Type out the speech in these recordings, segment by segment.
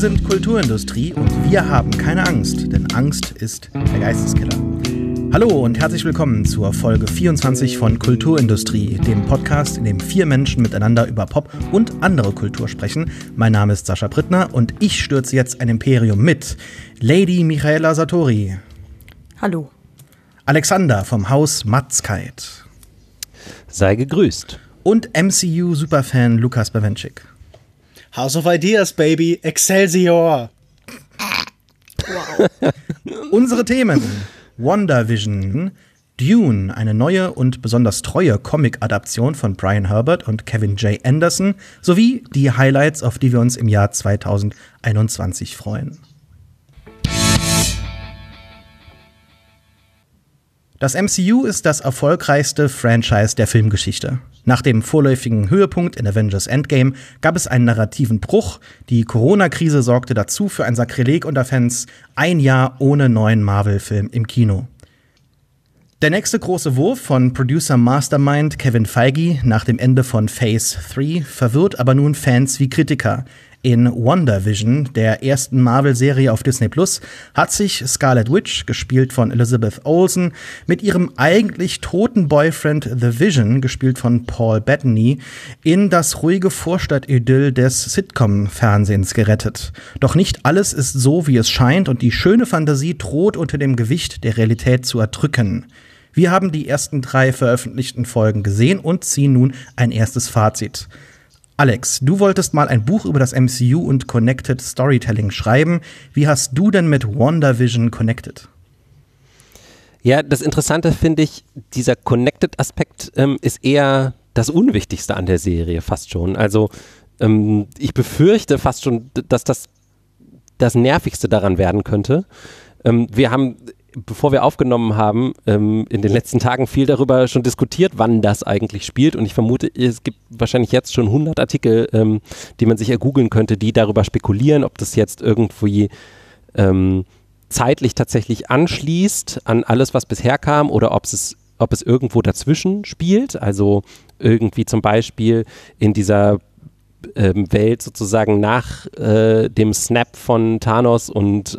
sind Kulturindustrie und wir haben keine Angst, denn Angst ist der Geisteskiller. Hallo und herzlich willkommen zur Folge 24 von Kulturindustrie, dem Podcast, in dem 4 Menschen miteinander über Pop und andere Kultur sprechen. Mein Name ist Sascha Brittner und ich stürze jetzt ein Imperium mit Lady Michaela Satori. Hallo. Alexander vom Haus Matzkeit. Sei gegrüßt. Und MCU-Superfan Lukas Bawenschik. House of Ideas, baby. Excelsior. Wow. Unsere Themen: WandaVision, Dune, eine neue und besonders treue Comic-Adaption von Brian Herbert und Kevin J. Anderson, sowie die Highlights, auf die wir uns im Jahr 2021 freuen. Das MCU ist das erfolgreichste Franchise der Filmgeschichte. Nach dem vorläufigen Höhepunkt in Avengers Endgame gab es einen narrativen Bruch. Die Corona-Krise sorgte dazu für ein Sakrileg unter Fans: ein Jahr ohne neuen Marvel-Film im Kino. Der nächste große Wurf von Producer Mastermind Kevin Feige nach dem Ende von Phase 3 verwirrt aber nun Fans wie Kritiker. In WandaVision, der ersten Marvel-Serie auf Disney+, hat sich Scarlet Witch, gespielt von Elizabeth Olsen, mit ihrem eigentlich toten Boyfriend The Vision, gespielt von Paul Bettany, in das ruhige Vorstadt-Idyll des Sitcom-Fernsehens gerettet. Doch nicht alles ist so, wie es scheint, und die schöne Fantasie droht unter dem Gewicht der Realität zu erdrücken. Wir haben die ersten 3 veröffentlichten Folgen gesehen und ziehen nun ein erstes Fazit. Alex, du wolltest mal ein Buch über das MCU und Connected Storytelling schreiben. Wie hast du denn mit WandaVision connected? Ja, das Interessante finde ich, dieser Connected-Aspekt ist eher das Unwichtigste an der Serie fast schon. Also ich befürchte fast schon, dass das Nervigste daran werden könnte. Wir haben, bevor wir aufgenommen haben, in den letzten Tagen viel darüber schon diskutiert, wann das eigentlich spielt, und ich vermute, es gibt wahrscheinlich jetzt schon 100 Artikel, die man sich ergoogeln könnte, die darüber spekulieren, ob das jetzt irgendwie zeitlich tatsächlich anschließt an alles, was bisher kam, oder ob es irgendwo dazwischen spielt, also irgendwie zum Beispiel in dieser Welt sozusagen nach dem Snap von Thanos und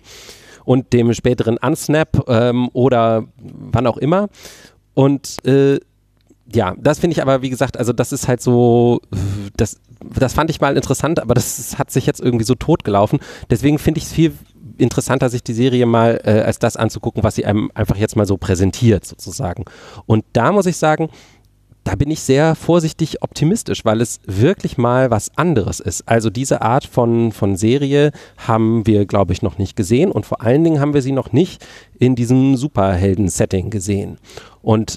dem späteren Unsnap oder wann auch immer. Und ja, das finde ich aber, wie gesagt, also das ist halt so, das fand ich mal interessant, aber das hat sich jetzt irgendwie so totgelaufen. Deswegen finde ich es viel interessanter, sich die Serie mal als das anzugucken, was sie einem einfach jetzt mal so präsentiert, sozusagen. Und da muss ich sagen, da bin ich sehr vorsichtig optimistisch, weil es wirklich mal was anderes ist. Also diese Art von Serie haben wir, glaube ich, noch nicht gesehen, und vor allen Dingen haben wir sie noch nicht in diesem Superhelden-Setting gesehen. Und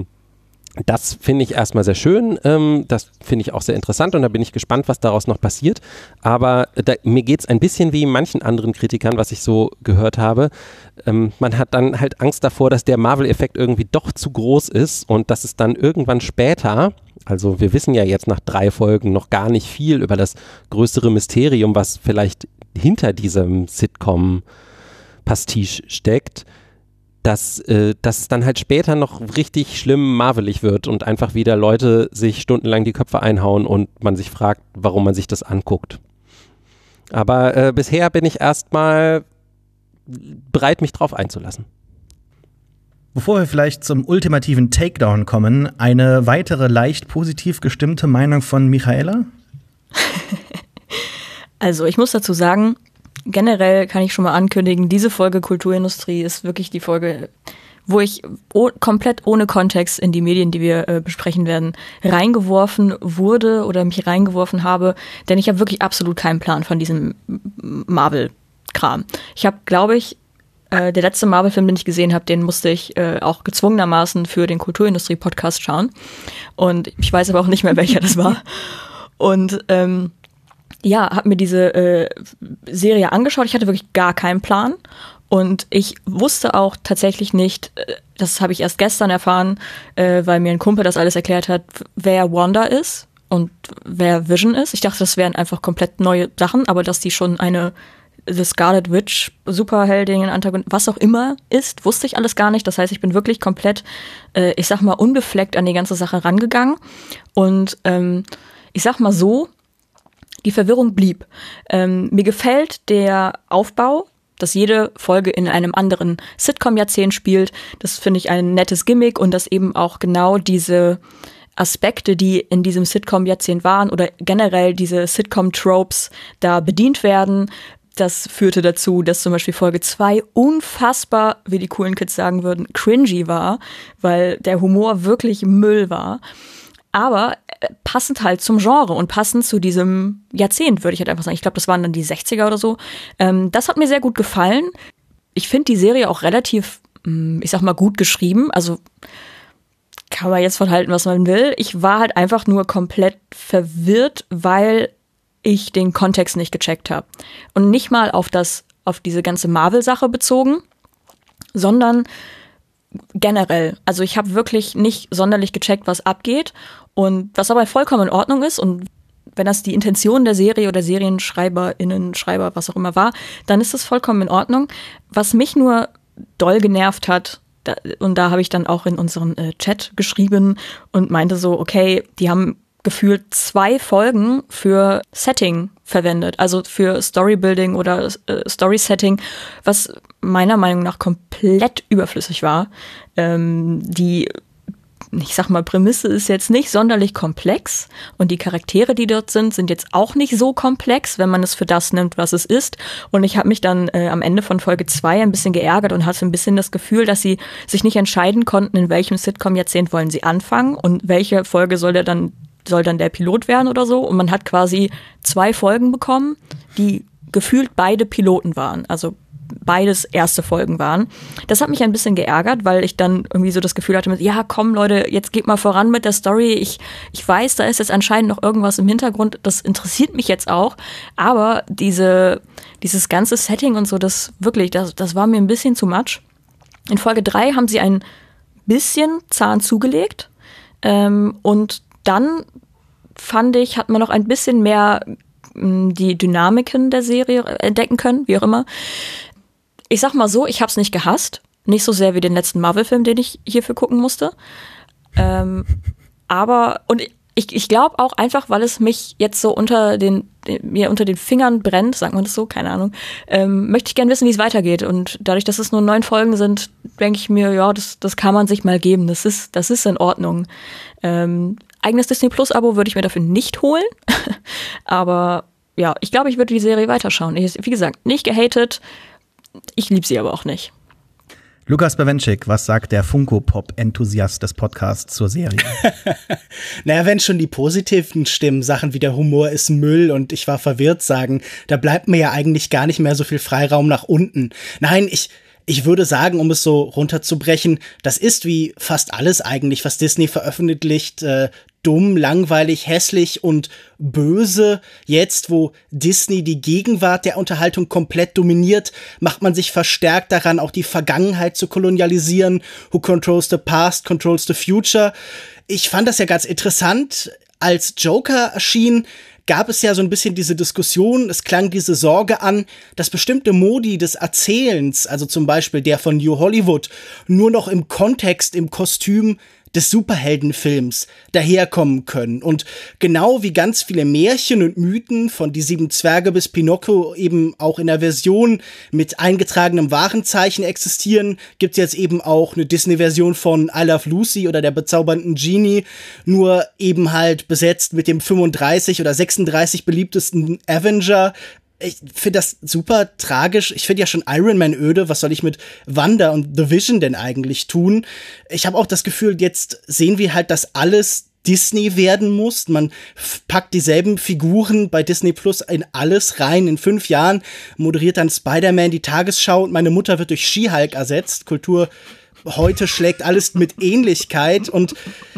das finde ich erstmal sehr schön, das finde ich auch sehr interessant, und da bin ich gespannt, was daraus noch passiert. Aber mir geht es ein bisschen wie manchen anderen Kritikern, was ich so gehört habe. Man hat dann halt Angst davor, dass der Marvel-Effekt irgendwie doch zu groß ist und dass es dann irgendwann später, also wir wissen ja jetzt nach 3 Folgen noch gar nicht viel über das größere Mysterium, was vielleicht hinter diesem Sitcom-Pastiche steckt, dass es dann halt später noch richtig schlimm marvelig wird und einfach wieder Leute sich stundenlang die Köpfe einhauen und man sich fragt, warum man sich das anguckt. Aber bisher bin ich erstmal bereit, mich drauf einzulassen. Bevor wir vielleicht zum ultimativen Takedown kommen, eine weitere leicht positiv gestimmte Meinung von Michaela? Also ich muss dazu sagen, generell kann ich schon mal ankündigen, diese Folge Kulturindustrie ist wirklich die Folge, wo ich komplett ohne Kontext in die Medien, die wir besprechen werden, reingeworfen wurde oder mich reingeworfen habe, denn ich habe wirklich absolut keinen Plan von diesem Marvel-Kram. Ich habe, glaube ich, der letzte Marvel-Film, den ich gesehen habe, den musste ich auch gezwungenermaßen für den Kulturindustrie-Podcast schauen, und ich weiß aber auch nicht mehr, welcher das war. Und ja, habe mir diese Serie angeschaut. Ich hatte wirklich gar keinen Plan. Und ich wusste auch tatsächlich nicht, das habe ich erst gestern erfahren, weil mir ein Kumpel das alles erklärt hat, wer Wanda ist und wer Vision ist. Ich dachte, das wären einfach komplett neue Sachen, aber dass die schon eine The Scarlet Witch, Superheldin, Antagonist, was auch immer ist, wusste ich alles gar nicht. Das heißt, ich bin wirklich komplett, ich sag mal, unbefleckt an die ganze Sache rangegangen. Und ich sag mal so, Die Verwirrung blieb. Mir gefällt der Aufbau, dass jede Folge in einem anderen Sitcom-Jahrzehnt spielt. Das finde ich ein nettes Gimmick und dass eben auch genau diese Aspekte, die in diesem Sitcom-Jahrzehnt waren oder generell diese Sitcom-Tropes da bedient werden. Das führte dazu, dass zum Beispiel Folge 2 unfassbar, wie die coolen Kids sagen würden, cringy war, weil der Humor wirklich Müll war. Aber passend halt zum Genre und passend zu diesem Jahrzehnt, würde ich halt einfach sagen. Ich glaube, das waren dann die 60er oder so. Das hat mir sehr gut gefallen. Ich finde die Serie auch relativ, ich sag mal, gut geschrieben. Also kann man jetzt von halten, was man will. Ich war halt einfach nur komplett verwirrt, weil ich den Kontext nicht gecheckt habe. Und nicht mal auf diese ganze Marvel-Sache bezogen, sondern generell. Also ich habe wirklich nicht sonderlich gecheckt, was abgeht und was aber vollkommen in Ordnung ist. Und wenn das die Intention der Serie oder SerienschreiberInnen, Schreiber, was auch immer war, dann ist das vollkommen in Ordnung. Was mich nur doll genervt hat, und da habe ich dann auch in unseren Chat geschrieben und meinte so, okay, die haben gefühlt 2 Folgen für Setting verwendet, also für Storybuilding oder Story-Setting, was meiner Meinung nach komplett überflüssig war. Ich sag mal, Prämisse ist jetzt nicht sonderlich komplex und die Charaktere, die dort sind jetzt auch nicht so komplex, wenn man es für das nimmt, was es ist. Und ich habe mich dann am Ende von Folge 2 ein bisschen geärgert und hatte ein bisschen das Gefühl, dass sie sich nicht entscheiden konnten, in welchem Sitcom-Jahrzehnt wollen sie anfangen und welche Folge soll dann der Pilot werden oder so. Und man hat quasi 2 Folgen bekommen, die gefühlt beide Piloten waren, also beides erste Folgen waren. Das hat mich ein bisschen geärgert, weil ich dann irgendwie so das Gefühl hatte, ja komm Leute, jetzt geht mal voran mit der Story. Ich weiß, da ist jetzt anscheinend noch irgendwas im Hintergrund, das interessiert mich jetzt auch, aber dieses ganze Setting und so, das war mir ein bisschen zu much. In Folge 3 haben sie ein bisschen Zahn zugelegt und dann fand ich, hat man noch ein bisschen mehr die Dynamiken der Serie entdecken können, wie auch immer. Ich sag mal so, ich hab's nicht gehasst. Nicht so sehr wie den letzten Marvel-Film, den ich hierfür gucken musste. Aber, und ich glaube auch einfach, weil es mich jetzt so mir unter den Fingern brennt, sagt man das so, keine Ahnung, möchte ich gerne wissen, wie es weitergeht. Und dadurch, dass es nur 9 Folgen sind, denke ich mir, ja, das kann man sich mal geben. Das ist in Ordnung. Eigenes Disney-Plus-Abo würde ich mir dafür nicht holen. Aber ja, ich glaube, ich würde die Serie weiterschauen. Wie gesagt, nicht gehatet. Ich liebe sie aber auch nicht. Lukas Bawenschik, was sagt der Funko-Pop-Enthusiast des Podcasts zur Serie? Naja, wenn schon die positiven Stimmen, Sachen wie der Humor ist Müll und ich war verwirrt sagen, da bleibt mir ja eigentlich gar nicht mehr so viel Freiraum nach unten. Nein, ich würde sagen, um es so runterzubrechen, das ist wie fast alles eigentlich, was Disney veröffentlicht, dumm, langweilig, hässlich und böse. Jetzt, wo Disney die Gegenwart der Unterhaltung komplett dominiert, macht man sich verstärkt daran, auch die Vergangenheit zu kolonialisieren. Who controls the past, controls the future. Ich fand das ja ganz interessant. Als Joker erschien, gab es ja so ein bisschen diese Diskussion, es klang diese Sorge an, dass bestimmte Modi des Erzählens, also zum Beispiel der von New Hollywood, nur noch im Kontext, im Kostüm des Superheldenfilms daherkommen können. Und genau wie ganz viele Märchen und Mythen von Die 7 Zwerge bis Pinocchio eben auch in der Version mit eingetragenem Warenzeichen existieren, gibt's jetzt eben auch eine Disney-Version von I Love Lucy oder der bezaubernden Genie, nur eben halt besetzt mit dem 35 oder 36 beliebtesten Avenger. Ich finde das super tragisch. Ich finde ja schon Iron Man öde. Was soll ich mit Wanda und The Vision denn eigentlich tun? Ich habe auch das Gefühl, jetzt sehen wir halt, dass alles Disney werden muss. Man packt dieselben Figuren bei Disney Plus in alles rein. In 5 Jahren moderiert dann Spider-Man die Tagesschau und meine Mutter wird durch She-Hulk ersetzt. Kultur heute schlägt alles mit Ähnlichkeit und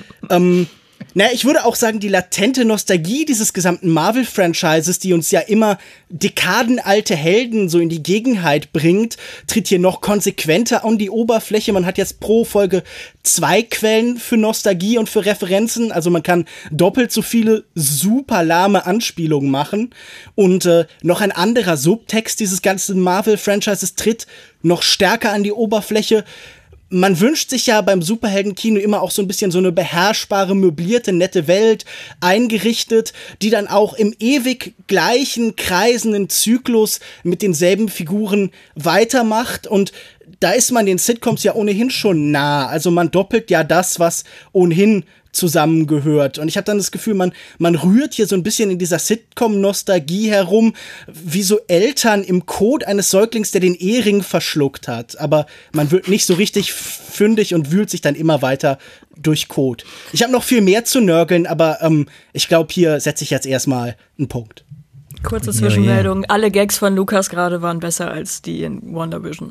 ich würde auch sagen, die latente Nostalgie dieses gesamten Marvel-Franchises, die uns ja immer dekadenalte Helden so in die Gegenwart bringt, tritt hier noch konsequenter an die Oberfläche. Man hat jetzt pro Folge 2 Quellen für Nostalgie und für Referenzen. Also man kann doppelt so viele super lahme Anspielungen machen. Und noch ein anderer Subtext dieses ganzen Marvel-Franchises tritt noch stärker an die Oberfläche. man wünscht sich ja beim Superheldenkino immer auch so ein bisschen so eine beherrschbare, möblierte, nette Welt eingerichtet, die dann auch im ewig gleichen, kreisenden Zyklus mit denselben Figuren weitermacht. Und da ist man den Sitcoms ja ohnehin schon nah. Also man doppelt ja das, was ohnehin zusammengehört. Und ich habe dann das Gefühl, man rührt hier so ein bisschen in dieser Sitcom-Nostalgie herum, wie so Eltern im Kot eines Säuglings, der den Ehering verschluckt hat. Aber man wird nicht so richtig fündig und wühlt sich dann immer weiter durch Kot. Ich habe noch viel mehr zu nörgeln, aber ich glaube, hier setze ich jetzt erstmal einen Punkt. Kurze Zwischenmeldung. Alle Gags von Lukas gerade waren besser als die in WandaVision.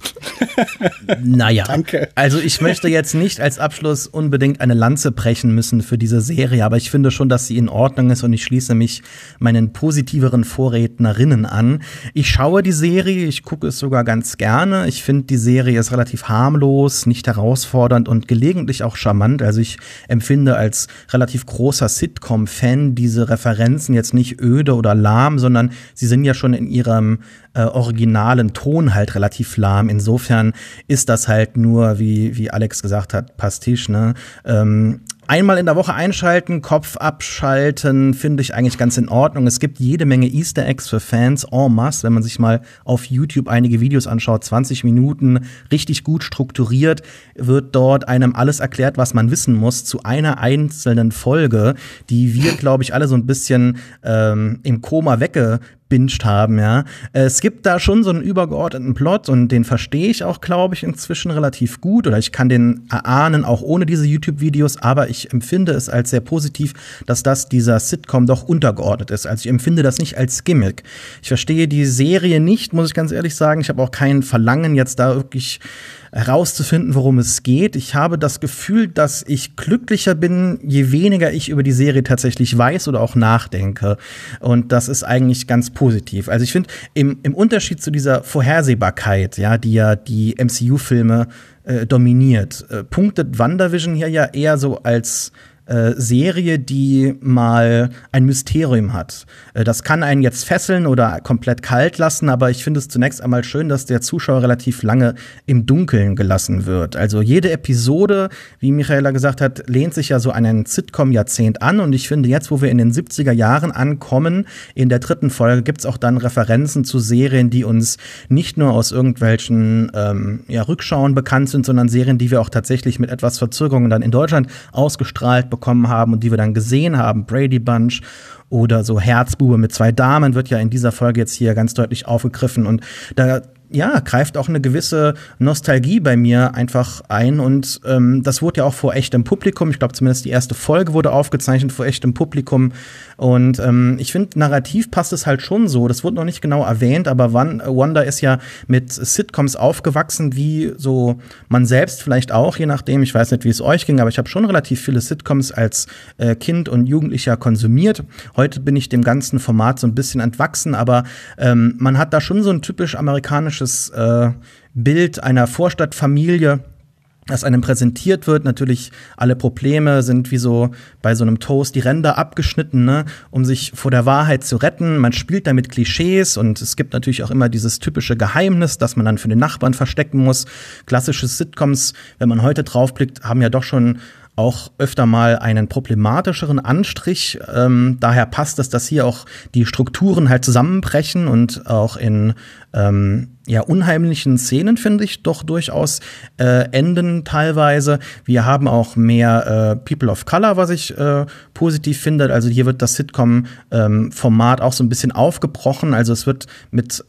Naja, Danke. Also ich möchte jetzt nicht als Abschluss unbedingt eine Lanze brechen müssen für diese Serie, aber ich finde schon, dass sie in Ordnung ist und ich schließe mich meinen positiveren Vorrednerinnen an. Ich schaue die Serie, ich gucke es sogar ganz gerne. Ich finde, die Serie ist relativ harmlos, nicht herausfordernd und gelegentlich auch charmant. Also ich empfinde als relativ großer Sitcom-Fan diese Referenzen jetzt nicht öde oder lahm, sondern sie sind ja schon in ihrem originalen Ton halt relativ lahm. Insofern ist das halt nur, wie Alex gesagt hat, Pastiche, ne? Einmal in der Woche einschalten, Kopf abschalten, finde ich eigentlich ganz in Ordnung. Es gibt jede Menge Easter Eggs für Fans en masse, wenn man sich mal auf YouTube einige Videos anschaut, 20 Minuten, richtig gut strukturiert, wird dort einem alles erklärt, was man wissen muss, zu einer einzelnen Folge, die wir, glaube ich, alle so ein bisschen im Koma weggebinged haben, ja. Es gibt da schon so einen übergeordneten Plot und den verstehe ich auch, glaube ich, inzwischen relativ gut oder ich kann den erahnen, auch ohne diese YouTube-Videos, aber ich empfinde es als sehr positiv, dass das dieser Sitcom doch untergeordnet ist. Also ich empfinde das nicht als Gimmick. Ich verstehe die Serie nicht, muss ich ganz ehrlich sagen. Ich habe auch kein Verlangen, jetzt da wirklich herauszufinden, worum es geht. Ich habe das Gefühl, dass ich glücklicher bin, je weniger ich über die Serie tatsächlich weiß oder auch nachdenke. Und das ist eigentlich ganz positiv. Also ich finde, im Unterschied zu dieser Vorhersehbarkeit, ja, die ja die MCU-Filme dominiert, punktet WandaVision hier ja eher so als Serie, die mal ein Mysterium hat. Das kann einen jetzt fesseln oder komplett kalt lassen, aber ich finde es zunächst einmal schön, dass der Zuschauer relativ lange im Dunkeln gelassen wird. Also jede Episode, wie Michaela gesagt hat, lehnt sich ja so an ein Sitcom-Jahrzehnt an und ich finde jetzt, wo wir in den 70er Jahren ankommen, in der 3. Folge gibt's auch dann Referenzen zu Serien, die uns nicht nur aus irgendwelchen Rückschauen bekannt sind, sondern Serien, die wir auch tatsächlich mit etwas Verzögerung dann in Deutschland ausgestrahlt bekommen haben und die wir dann gesehen haben. Brady Bunch oder so Herzbube mit 2 Damen wird ja in dieser Folge jetzt hier ganz deutlich aufgegriffen und da greift auch eine gewisse Nostalgie bei mir einfach ein und das wurde ja auch vor echtem Publikum, ich glaube zumindest die erste Folge wurde aufgezeichnet vor echtem Publikum und ich finde, narrativ passt es halt schon so, das wurde noch nicht genau erwähnt, aber Wanda ist ja mit Sitcoms aufgewachsen, wie so man selbst vielleicht auch, je nachdem, ich weiß nicht, wie es euch ging, aber ich habe schon relativ viele Sitcoms als Kind und Jugendlicher konsumiert. Heute bin ich dem ganzen Format so ein bisschen entwachsen, aber man hat da schon so ein typisch amerikanisches Bild einer Vorstadtfamilie, das einem präsentiert wird. Natürlich alle Probleme sind wie so bei so einem Toast die Ränder abgeschnitten, ne, um sich vor der Wahrheit zu retten. Man spielt damit Klischees und es gibt natürlich auch immer dieses typische Geheimnis, das man dann für den Nachbarn verstecken muss. Klassische Sitcoms, wenn man heute draufblickt, haben ja doch schon auch öfter mal einen problematischeren Anstrich. Daher passt es, dass hier auch die Strukturen halt zusammenbrechen und auch in unheimlichen Szenen, finde ich, doch durchaus enden teilweise. Wir haben auch mehr People of Color, was ich positiv finde. Also hier wird das Sitcom-Format auch so ein bisschen aufgebrochen. Also es wird mit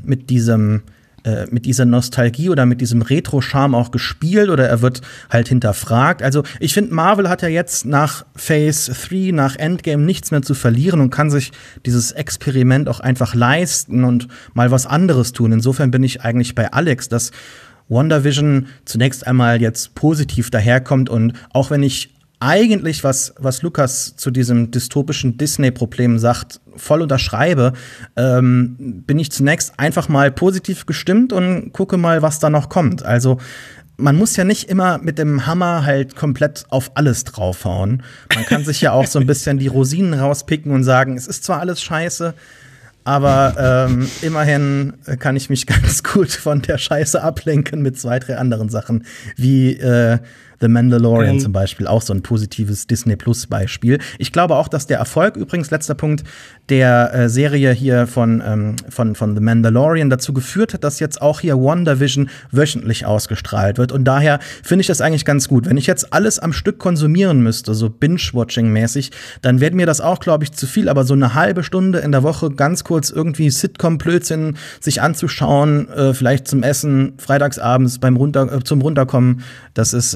dieser Nostalgie oder mit diesem Retro-Charme auch gespielt oder er wird halt hinterfragt. Also ich finde, Marvel hat ja jetzt nach Phase 3, nach Endgame nichts mehr zu verlieren und kann sich dieses Experiment auch einfach leisten und mal was anderes tun. Insofern bin ich eigentlich bei Alex, dass WandaVision zunächst einmal jetzt positiv daherkommt und auch wenn ich eigentlich, was Lukas zu diesem dystopischen Disney-Problem sagt, voll unterschreibe, bin ich zunächst einfach mal positiv gestimmt und gucke mal, was da noch kommt. Also man muss ja nicht immer mit dem Hammer halt komplett auf alles draufhauen. Man kann sich ja auch so ein bisschen die Rosinen rauspicken und sagen, es ist zwar alles scheiße, Aber immerhin kann ich mich ganz gut von der Scheiße ablenken mit 2, 3 anderen Sachen, wie The Mandalorian zum Beispiel, auch so ein positives Disney-Plus-Beispiel. Ich glaube auch, dass der Erfolg, übrigens, letzter Punkt, der Serie hier von The Mandalorian dazu geführt hat, dass jetzt auch hier WandaVision wöchentlich ausgestrahlt wird. Und daher finde ich das eigentlich ganz gut. Wenn ich jetzt alles am Stück konsumieren müsste, so Binge-Watching-mäßig, dann wäre mir das auch, glaube ich, zu viel. Aber so eine halbe Stunde in der Woche ganz kurz irgendwie Sitcom-Blödsinn sich anzuschauen, vielleicht zum Essen, freitagsabends zum Runterkommen, das ist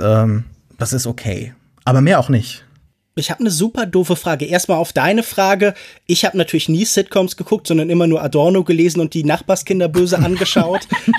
okay. Aber mehr auch nicht. Ich habe eine super doofe Frage. Erstmal auf deine Frage. Ich habe natürlich nie Sitcoms geguckt, sondern immer nur Adorno gelesen und die Nachbarskinder böse angeschaut.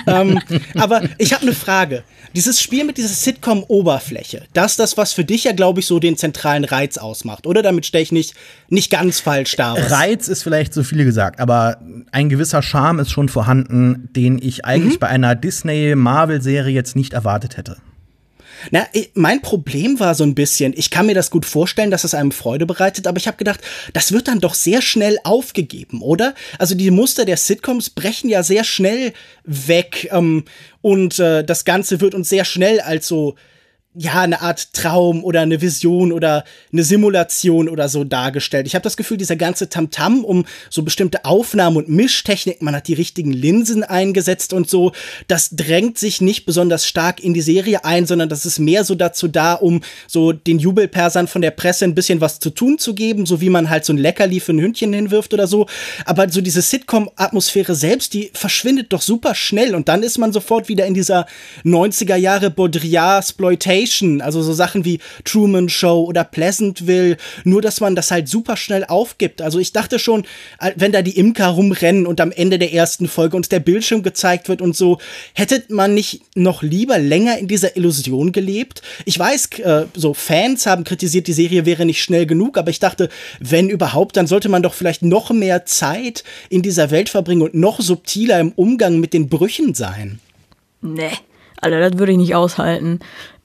Aber ich habe eine Frage. Dieses Spiel mit dieser Sitcom-Oberfläche, das ist das, was für dich ja, glaube ich, so den zentralen Reiz ausmacht. Oder damit stelle ich nicht ganz falsch dar. Reiz ist vielleicht so viel gesagt, aber ein gewisser Charme ist schon vorhanden, den ich eigentlich bei einer Disney-Marvel-Serie jetzt nicht erwartet hätte. Na, mein Problem war so ein bisschen, ich kann mir das gut vorstellen, dass es einem Freude bereitet, aber ich habe gedacht, das wird dann doch sehr schnell aufgegeben, oder? Also die Muster der Sitcoms brechen ja sehr schnell weg und das Ganze wird uns sehr schnell als so, ja, eine Art Traum oder eine Vision oder eine Simulation oder so dargestellt. Ich habe das Gefühl, dieser ganze Tamtam um so bestimmte Aufnahmen und Mischtechnik, man hat die richtigen Linsen eingesetzt und so, das drängt sich nicht besonders stark in die Serie ein, sondern das ist mehr so dazu da, um so den Jubelpersern von der Presse ein bisschen was zu tun zu geben, so wie man halt so ein Leckerli für ein Hündchen hinwirft oder so. Aber so diese Sitcom-Atmosphäre selbst, die verschwindet doch super schnell und dann ist man sofort wieder in dieser 90er Jahre Baudrillard-Sploitation, also so Sachen wie Truman Show oder Pleasantville, nur dass man das halt super schnell aufgibt. Also ich dachte schon, wenn da die Imker rumrennen und am Ende der ersten Folge uns der Bildschirm gezeigt wird und so, hätte man nicht noch lieber länger in dieser Illusion gelebt? Ich weiß, so Fans haben kritisiert, die Serie wäre nicht schnell genug, aber ich dachte, wenn überhaupt, dann sollte man doch vielleicht noch mehr Zeit in dieser Welt verbringen und noch subtiler im Umgang mit den Brüchen sein. Nee, Alter, das würde ich nicht aushalten.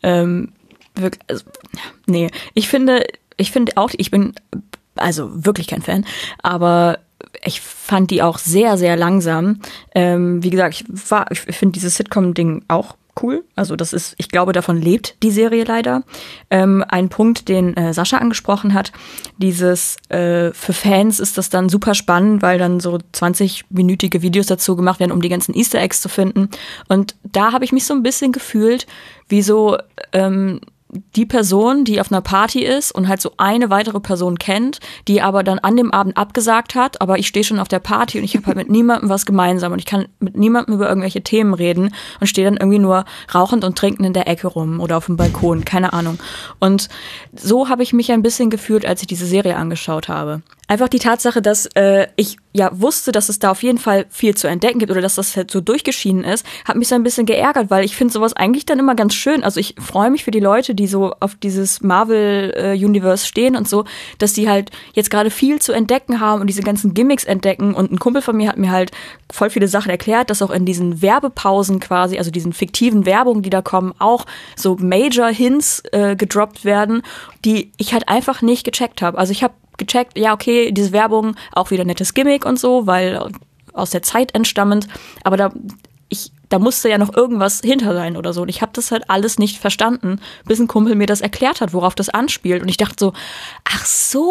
Nee, ich finde auch, ich bin also wirklich kein Fan, aber ich fand die auch sehr, sehr langsam. Wie gesagt, ich finde dieses Sitcom-Ding auch cool. Also das ist, ich glaube, davon lebt die Serie leider. Ein Punkt, den Sascha angesprochen hat, dieses für Fans ist das dann super spannend, weil dann so 20-minütige Videos dazu gemacht werden, um die ganzen Easter Eggs zu finden. Und da habe ich mich so ein bisschen gefühlt, wie so die Person, die auf einer Party ist und halt so eine weitere Person kennt, die aber dann an dem Abend abgesagt hat, aber ich stehe schon auf der Party und ich habe halt mit niemandem was gemeinsam und ich kann mit niemandem über irgendwelche Themen reden und stehe dann irgendwie nur rauchend und trinkend in der Ecke rum oder auf dem Balkon, keine Ahnung. Und so habe ich mich ein bisschen gefühlt, als ich diese Serie angeschaut habe. Einfach die Tatsache, dass ich ja wusste, dass es da auf jeden Fall viel zu entdecken gibt oder dass das halt so durchgeschienen ist, hat mich so ein bisschen geärgert, weil ich finde sowas eigentlich dann immer ganz schön. Also ich freue mich für die Leute, die so auf dieses Marvel-Universe stehen und so, dass die halt jetzt gerade viel zu entdecken haben und diese ganzen Gimmicks entdecken. Und ein Kumpel von mir hat mir halt voll viele Sachen erklärt, dass auch in diesen Werbepausen quasi, also diesen fiktiven Werbungen, die da kommen, auch so Major-Hints gedroppt werden, die ich halt einfach nicht gecheckt habe. Also ich habe gecheckt, ja, okay, diese Werbung, auch wieder nettes Gimmick und so, weil aus der Zeit entstammend, aber da musste ja noch irgendwas hinter sein oder so. Und ich habe das halt alles nicht verstanden, bis ein Kumpel mir das erklärt hat, worauf das anspielt. Und ich dachte so, ach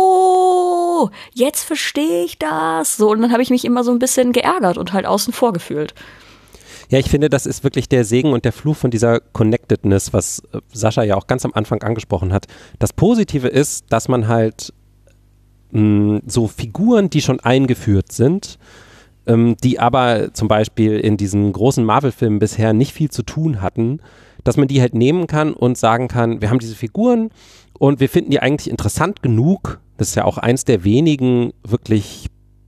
so, jetzt verstehe ich das. So, und dann habe ich mich immer so ein bisschen geärgert und halt außen vor gefühlt. Ja, ich finde, das ist wirklich der Segen und der Fluch von dieser Connectedness, was Sascha ja auch ganz am Anfang angesprochen hat. Das Positive ist, dass man halt so Figuren, die schon eingeführt sind, die aber zum Beispiel in diesen großen Marvel-Filmen bisher nicht viel zu tun hatten, dass man die halt nehmen kann und sagen kann, wir haben diese Figuren und wir finden die eigentlich interessant genug. Das ist ja auch eins der wenigen wirklich,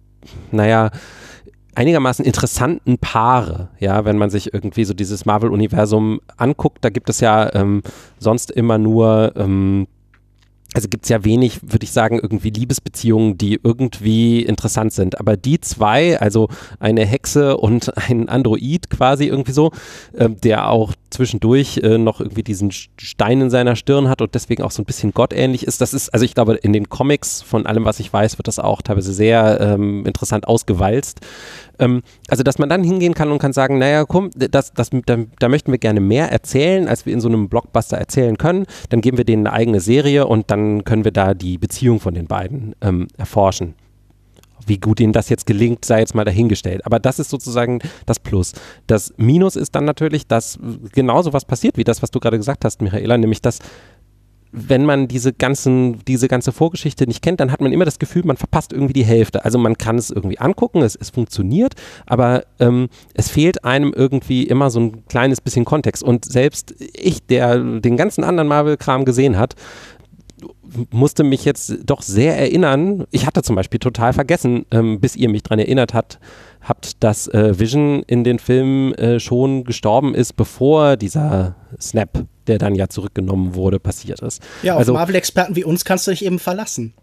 einigermaßen interessanten Paare, ja, wenn man sich irgendwie so dieses Marvel-Universum anguckt, da gibt es ja sonst immer nur also gibt es ja wenig, würde ich sagen, irgendwie Liebesbeziehungen, die irgendwie interessant sind. Aber die zwei, also eine Hexe und ein Android quasi irgendwie so, der auch zwischendurch noch irgendwie diesen Stein in seiner Stirn hat und deswegen auch so ein bisschen gottähnlich ist. Das ist, also ich glaube, in den Comics, von allem, was ich weiß, wird das auch teilweise sehr interessant ausgewalzt. Also, dass man dann hingehen kann und kann sagen, naja, komm, da möchten wir gerne mehr erzählen, als wir in so einem Blockbuster erzählen können. Dann geben wir denen eine eigene Serie und dann können wir da die Beziehung von den beiden erforschen. Wie gut ihnen das jetzt gelingt, sei jetzt mal dahingestellt. Aber das ist sozusagen das Plus. Das Minus ist dann natürlich, dass genauso was passiert, wie das, was du gerade gesagt hast, Michaela, nämlich dass wenn man diese ganze Vorgeschichte nicht kennt, dann hat man immer das Gefühl, man verpasst irgendwie die Hälfte. Also man kann es irgendwie angucken, es funktioniert, aber es fehlt einem irgendwie immer so ein kleines bisschen Kontext. Und selbst ich, der den ganzen anderen Marvel-Kram gesehen hat, musste mich jetzt doch sehr erinnern. Ich hatte zum Beispiel total vergessen, bis ihr mich daran erinnert habt, dass Vision in den Filmen schon gestorben ist, bevor dieser Snap, der dann ja zurückgenommen wurde, passiert ist. Ja, auf Marvel-Experten wie uns kannst du dich eben verlassen.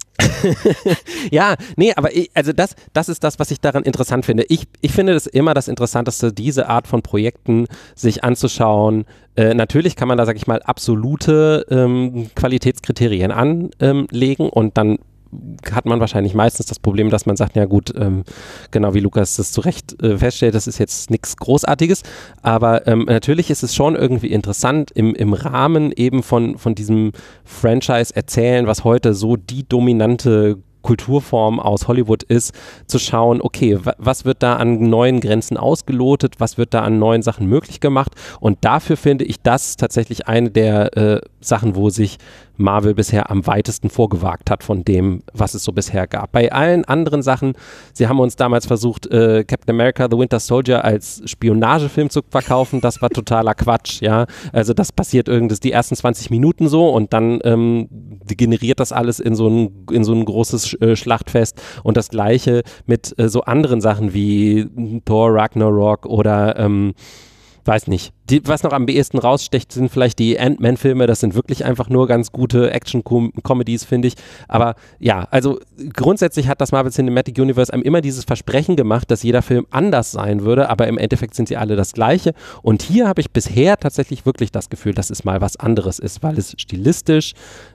Ja, nee, aber das ist das, was ich daran interessant finde. Ich finde das immer das Interessanteste, diese Art von Projekten sich anzuschauen. Natürlich kann man da, sag ich mal, absolute Qualitätskriterien anlegen und dann hat man wahrscheinlich meistens das Problem, dass man sagt, ja gut, genau wie Lukas das zu Recht feststellt, das ist jetzt nichts Großartiges, aber natürlich ist es schon irgendwie interessant, im Rahmen eben von diesem Franchise erzählen, was heute so die dominante Kulturform aus Hollywood ist, zu schauen, okay, was wird da an neuen Grenzen ausgelotet, was wird da an neuen Sachen möglich gemacht und dafür finde ich das tatsächlich eine der Sachen, wo sich Marvel bisher am weitesten vorgewagt hat von dem, was es so bisher gab. Bei allen anderen Sachen, sie haben uns damals versucht, Captain America, The Winter Soldier als Spionagefilm zu verkaufen, das war totaler Quatsch, ja, also das passiert die ersten 20 Minuten so und dann generiert das alles in so ein großes Schlachtfest und das Gleiche mit so anderen Sachen wie Thor Ragnarok oder weiß nicht. Was noch am ehesten rausstecht, sind vielleicht die Ant-Man-Filme. Das sind wirklich einfach nur ganz gute Action-Comedies, finde ich. Aber ja, also grundsätzlich hat das Marvel Cinematic Universe einem immer dieses Versprechen gemacht, dass jeder Film anders sein würde, aber im Endeffekt sind sie alle das Gleiche. Und hier habe ich bisher tatsächlich wirklich das Gefühl, dass es mal was anderes ist, weil es stilistisch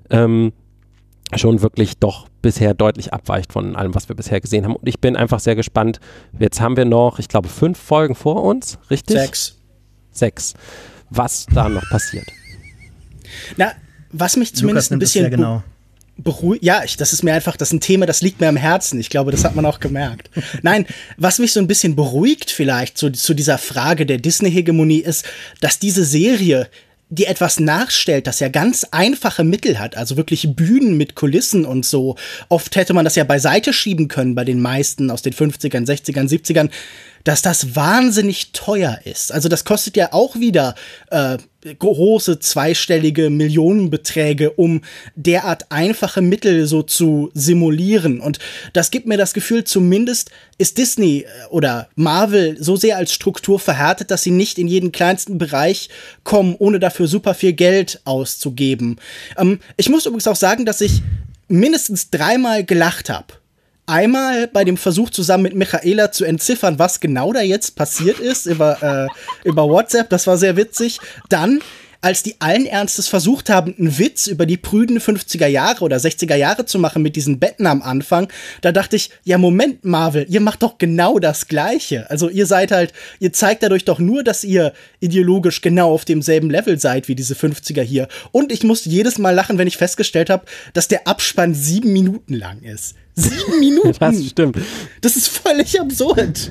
schon wirklich doch bisher deutlich abweicht von allem, was wir bisher gesehen haben. Und ich bin einfach sehr gespannt. Jetzt haben wir noch, ich glaube, 5 Folgen vor uns, richtig? 6. Was da noch passiert. Na, was mich zumindest ein bisschen beruhigt, das ist mir einfach, das ist ein Thema, das liegt mir am Herzen. Ich glaube, das hat man auch gemerkt. Nein, was mich so ein bisschen beruhigt vielleicht zu dieser Frage der Disney-Hegemonie ist, dass diese Serie, die etwas nachstellt, das ja ganz einfache Mittel hat, also wirklich Bühnen mit Kulissen und so. Oft hätte man das ja beiseite schieben können bei den meisten aus den 50ern, 60ern, 70ern, dass das wahnsinnig teuer ist. Also das kostet ja auch wieder große zweistellige Millionenbeträge, um derart einfache Mittel so zu simulieren. Und das gibt mir das Gefühl, zumindest ist Disney oder Marvel so sehr als Struktur verhärtet, dass sie nicht in jeden kleinsten Bereich kommen, ohne dafür super viel Geld auszugeben. Ich muss übrigens auch sagen, dass ich mindestens 3-mal gelacht habe. Einmal bei dem Versuch zusammen mit Michaela zu entziffern, was genau da jetzt passiert ist über WhatsApp, das war sehr witzig. Dann, als die allen Ernstes versucht haben, einen Witz über die prüden 50er Jahre oder 60er Jahre zu machen mit diesen Betten am Anfang, da dachte ich, ja Moment Marvel, ihr macht doch genau das Gleiche. Also ihr zeigt dadurch doch nur, dass ihr ideologisch genau auf demselben Level seid wie diese 50er hier. Und ich musste jedes Mal lachen, wenn ich festgestellt habe, dass der Abspann 7 Minuten lang ist. 7 Minuten. Das stimmt. Das ist völlig absurd.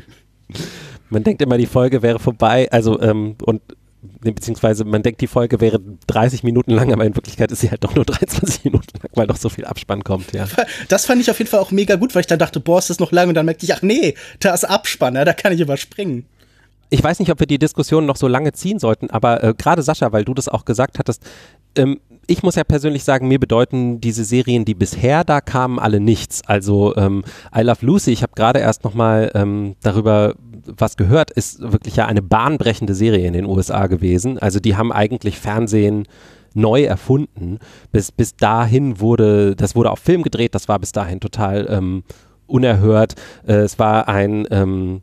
Man denkt immer, die Folge wäre vorbei, beziehungsweise man denkt, die Folge wäre 30 Minuten lang, aber in Wirklichkeit ist sie halt doch nur 23 Minuten lang, weil doch so viel Abspann kommt, ja. Das fand ich auf jeden Fall auch mega gut, weil ich dann dachte, boah, ist das noch lang? Und dann merkte ich, ach nee, da ist Abspann, da kann ich überspringen. Ich weiß nicht, ob wir die Diskussion noch so lange ziehen sollten, aber gerade Sascha, weil du das auch gesagt hattest, ich muss ja persönlich sagen, mir bedeuten diese Serien, die bisher da kamen, alle nichts. Also I Love Lucy, ich habe gerade erst nochmal darüber was gehört, ist wirklich ja eine bahnbrechende Serie in den USA gewesen. Also die haben eigentlich Fernsehen neu erfunden. Bis dahin wurde auf Film gedreht, das war bis dahin total unerhört. Es war ein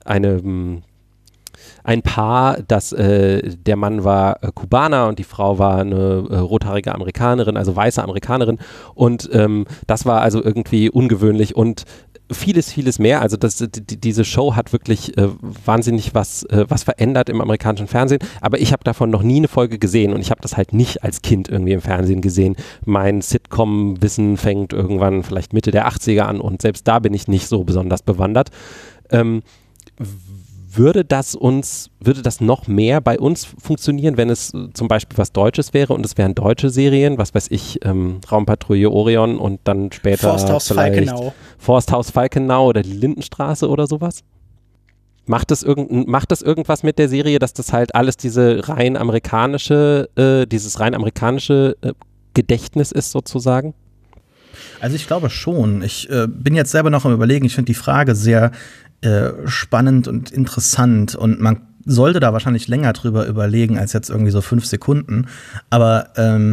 Paar, der Mann war Kubaner und die Frau war eine rothaarige Amerikanerin, also weiße Amerikanerin, und das war also irgendwie ungewöhnlich und vieles mehr. Also diese Show hat wirklich wahnsinnig was verändert im amerikanischen Fernsehen, aber ich habe davon noch nie eine Folge gesehen und ich habe das halt nicht als Kind irgendwie im Fernsehen gesehen. Mein Sitcom-Wissen fängt irgendwann vielleicht Mitte der 80er an und selbst da bin ich nicht so besonders bewandert. Würde das noch mehr bei uns funktionieren, wenn es zum Beispiel was Deutsches wäre und es wären deutsche Serien, was weiß ich, Raumpatrouille Orion und dann später Forsthaus Falkenau oder die Lindenstraße oder sowas? Macht das irgendwas mit der Serie, dass das halt alles dieses rein amerikanische Gedächtnis ist sozusagen? Also ich glaube schon. Ich bin jetzt selber noch am Überlegen. Ich finde die Frage sehr spannend und interessant und man sollte da wahrscheinlich länger drüber überlegen als jetzt irgendwie so 5 Sekunden. Aber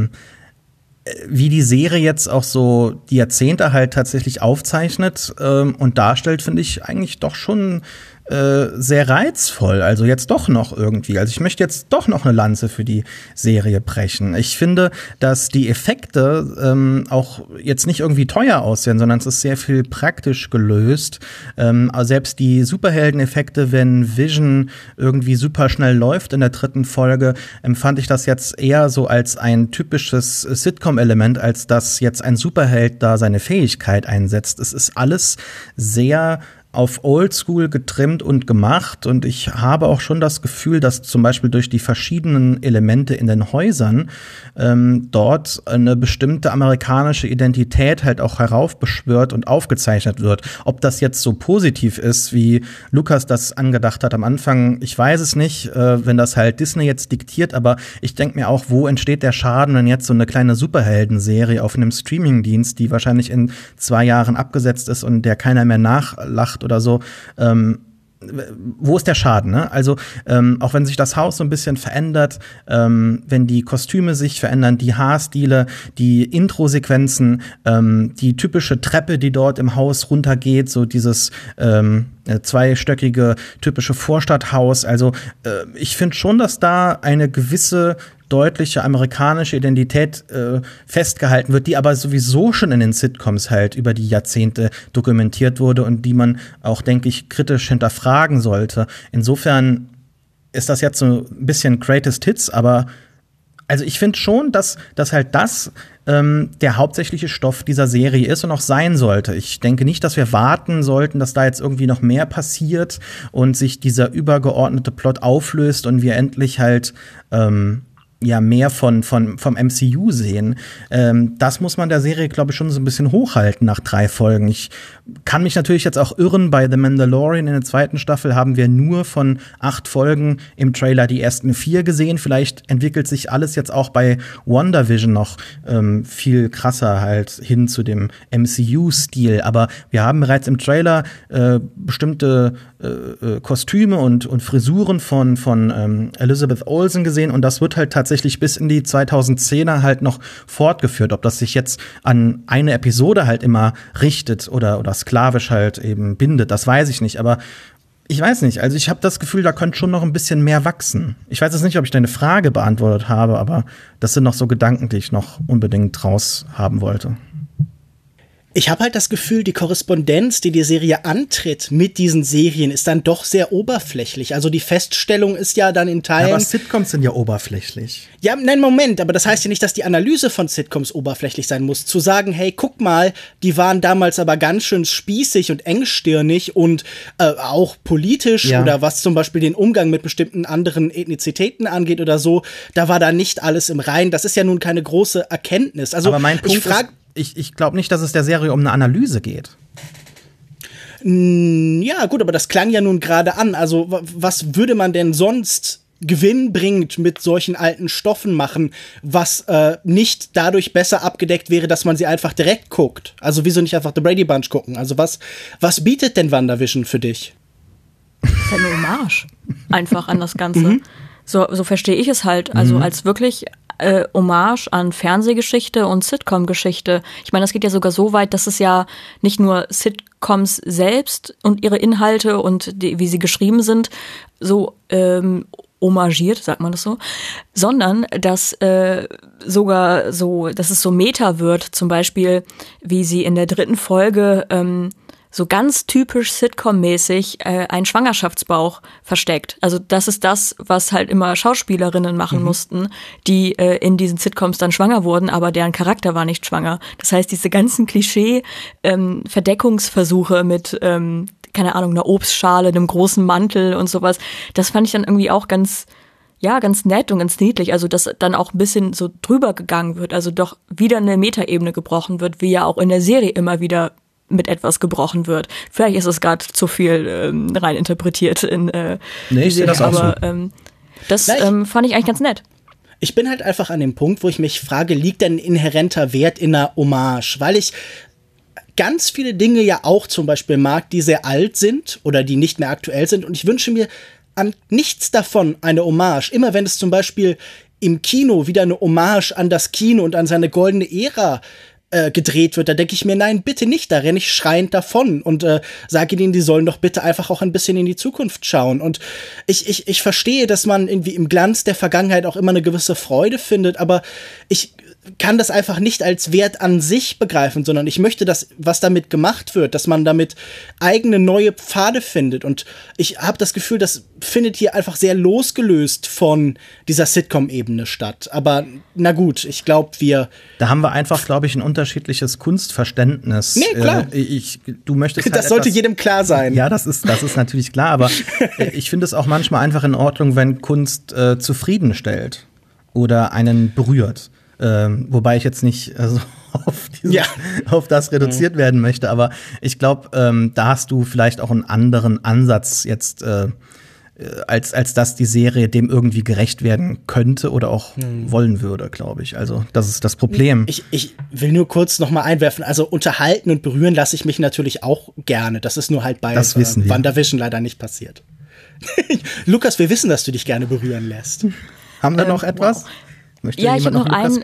wie die Serie jetzt auch so die Jahrzehnte halt tatsächlich aufzeichnet und darstellt, finde ich eigentlich doch schon sehr reizvoll. Also jetzt doch noch irgendwie. Also ich möchte jetzt doch noch eine Lanze für die Serie brechen. Ich finde, dass die Effekte auch jetzt nicht irgendwie teuer aussehen, sondern es ist sehr viel praktisch gelöst. Selbst die Superhelden-Effekte, wenn Vision irgendwie super schnell läuft in der 3. Folge, empfand ich das jetzt eher so als ein typisches Sitcom-Element, als dass jetzt ein Superheld da seine Fähigkeit einsetzt. Es ist alles sehr auf Oldschool getrimmt und gemacht und ich habe auch schon das Gefühl, dass zum Beispiel durch die verschiedenen Elemente in den Häusern dort eine bestimmte amerikanische Identität halt auch heraufbeschwört und aufgezeichnet wird. Ob das jetzt so positiv ist, wie Lukas das angedacht hat am Anfang, ich weiß es nicht, wenn das halt Disney jetzt diktiert, aber ich denke mir auch, wo entsteht der Schaden, wenn jetzt so eine kleine Superhelden-Serie auf einem Streamingdienst, die wahrscheinlich in 2 Jahren abgesetzt ist und der keiner mehr nachlacht oder so, wo ist der Schaden, ne? Also auch wenn sich das Haus so ein bisschen verändert, wenn die Kostüme sich verändern, die Haarstile, die Intro-Sequenzen, die typische Treppe, die dort im Haus runtergeht, so dieses zweistöckige typische Vorstadthaus. Also ich finde schon, dass da eine gewisse deutliche amerikanische Identität festgehalten wird, die aber sowieso schon in den Sitcoms halt über die Jahrzehnte dokumentiert wurde und die man auch, denke ich, kritisch hinterfragen sollte. Insofern ist das jetzt so ein bisschen Greatest Hits, aber also ich finde schon, dass halt das der hauptsächliche Stoff dieser Serie ist und auch sein sollte. Ich denke nicht, dass wir warten sollten, dass da jetzt irgendwie noch mehr passiert und sich dieser übergeordnete Plot auflöst und wir endlich halt mehr vom MCU sehen. Das muss man der Serie, glaube ich, schon so ein bisschen hochhalten nach 3 Folgen. Ich kann mich natürlich jetzt auch irren. Bei The Mandalorian in der 2. Staffel haben wir nur von 8 Folgen im Trailer die ersten 4 gesehen. Vielleicht entwickelt sich alles jetzt auch bei WandaVision noch viel krasser halt hin zu dem MCU-Stil. Aber wir haben bereits im Trailer bestimmte Kostüme und Frisuren von Elizabeth Olsen gesehen und das wird halt tatsächlich bis in die 2010er halt noch fortgeführt. Ob das sich jetzt an eine Episode halt immer richtet oder sklavisch halt eben bindet, das weiß ich nicht. Aber ich weiß nicht, also ich habe das Gefühl, da könnte schon noch ein bisschen mehr wachsen. Ich weiß jetzt nicht, ob ich deine Frage beantwortet habe, aber das sind noch so Gedanken, die ich noch unbedingt raus haben wollte. Ich habe halt das Gefühl, die Korrespondenz, die Serie antritt mit diesen Serien, ist dann doch sehr oberflächlich. Also die Feststellung ist ja dann in Teilen. Aber Sitcoms sind ja oberflächlich. Ja, nein, Moment, aber das heißt ja nicht, dass die Analyse von Sitcoms oberflächlich sein muss. Zu sagen, hey, guck mal, die waren damals aber ganz schön spießig und engstirnig und auch politisch oder was zum Beispiel den Umgang mit bestimmten anderen Ethnizitäten angeht oder so, da war da nicht alles im Reinen. Das ist ja nun keine große Erkenntnis. Also aber mein Punkt ist, ich glaube nicht, dass es der Serie um eine Analyse geht. Ja, gut, aber das klang ja nun gerade an. Also, was würde man denn sonst gewinnbringend mit solchen alten Stoffen machen, was nicht dadurch besser abgedeckt wäre, dass man sie einfach direkt guckt? Also, wieso nicht einfach The Brady Bunch gucken? Also, was bietet denn WandaVision für dich? Das ist ja eine Hommage einfach an das Ganze. So verstehe ich es halt. Also als wirklich Hommage an Fernsehgeschichte und Sitcom-Geschichte. Ich meine, das geht ja sogar so weit, dass es ja nicht nur Sitcoms selbst und ihre Inhalte und wie sie geschrieben sind, so homagiert, sagt man das so, sondern dass sogar so, dass es so Meta wird, zum Beispiel, wie sie in der 3. Folge so ganz typisch Sitcom-mäßig einen Schwangerschaftsbauch versteckt. Also das ist das, was halt immer Schauspielerinnen machen mussten, die in diesen Sitcoms dann schwanger wurden, aber deren Charakter war nicht schwanger. Das heißt, diese ganzen Klischee-Verdeckungsversuche mit, keine Ahnung, einer Obstschale, einem großen Mantel und sowas, das fand ich dann irgendwie auch ganz nett und ganz niedlich. Also, dass dann auch ein bisschen so drüber gegangen wird, also doch wieder eine Metaebene gebrochen wird, wie ja auch in der Serie immer wieder mit etwas gebrochen wird. Vielleicht ist es gerade zu viel rein interpretiert in ich sehe das auch aber das fand ich eigentlich ganz nett. Ich bin halt einfach an dem Punkt, wo ich mich frage, liegt denn ein inhärenter Wert in einer Hommage? Weil ich ganz viele Dinge ja auch zum Beispiel mag, die sehr alt sind oder die nicht mehr aktuell sind. Und ich wünsche mir an nichts davon eine Hommage. Immer wenn es zum Beispiel im Kino wieder eine Hommage an das Kino und an seine goldene Ära gedreht wird, da denke ich mir, nein, bitte nicht, da renne ich schreiend davon und sage ihnen, die sollen doch bitte einfach auch ein bisschen in die Zukunft schauen. Und ich verstehe, dass man irgendwie im Glanz der Vergangenheit auch immer eine gewisse Freude findet, aber ich kann das einfach nicht als Wert an sich begreifen, sondern ich möchte, dass was damit gemacht wird, dass man damit eigene neue Pfade findet. Und ich habe das Gefühl, das findet hier einfach sehr losgelöst von dieser Sitcom-Ebene statt. Aber na gut, ich glaube, da haben wir einfach, glaube ich, ein unterschiedliches Kunstverständnis. Nee, klar. Du möchtest halt das sollte jedem klar sein. Ja, das ist natürlich klar, aber ich finde es auch manchmal einfach in Ordnung, wenn Kunst zufriedenstellt oder einen berührt. Wobei ich jetzt nicht auf das reduziert werden möchte, aber ich glaube, da hast du vielleicht auch einen anderen Ansatz jetzt, als dass die Serie dem irgendwie gerecht werden könnte oder auch wollen würde, glaube ich. Also das ist das Problem. Ich will nur kurz noch mal einwerfen, also unterhalten und berühren lasse ich mich natürlich auch gerne. Das ist nur halt bei WandaVision leider nicht passiert. Lukas, wir wissen, dass du dich gerne berühren lässt. Haben wir noch etwas? Wow. Ja, ich habe noch einen,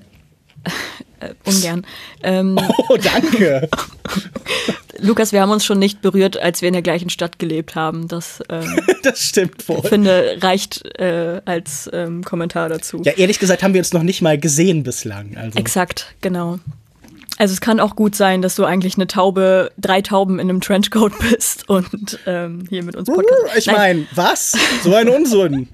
ungern. Oh, danke. Lukas, wir haben uns schon nicht berührt, als wir in der gleichen Stadt gelebt haben. Das stimmt wohl. Ich finde, reicht als Kommentar dazu. Ja, ehrlich gesagt haben wir uns noch nicht mal gesehen bislang. Also. Exakt, genau. Also es kann auch gut sein, dass du eigentlich 3 Tauben in einem Trenchcoat bist und hier mit uns podcastest. Ich meine, was? So ein Unsinn.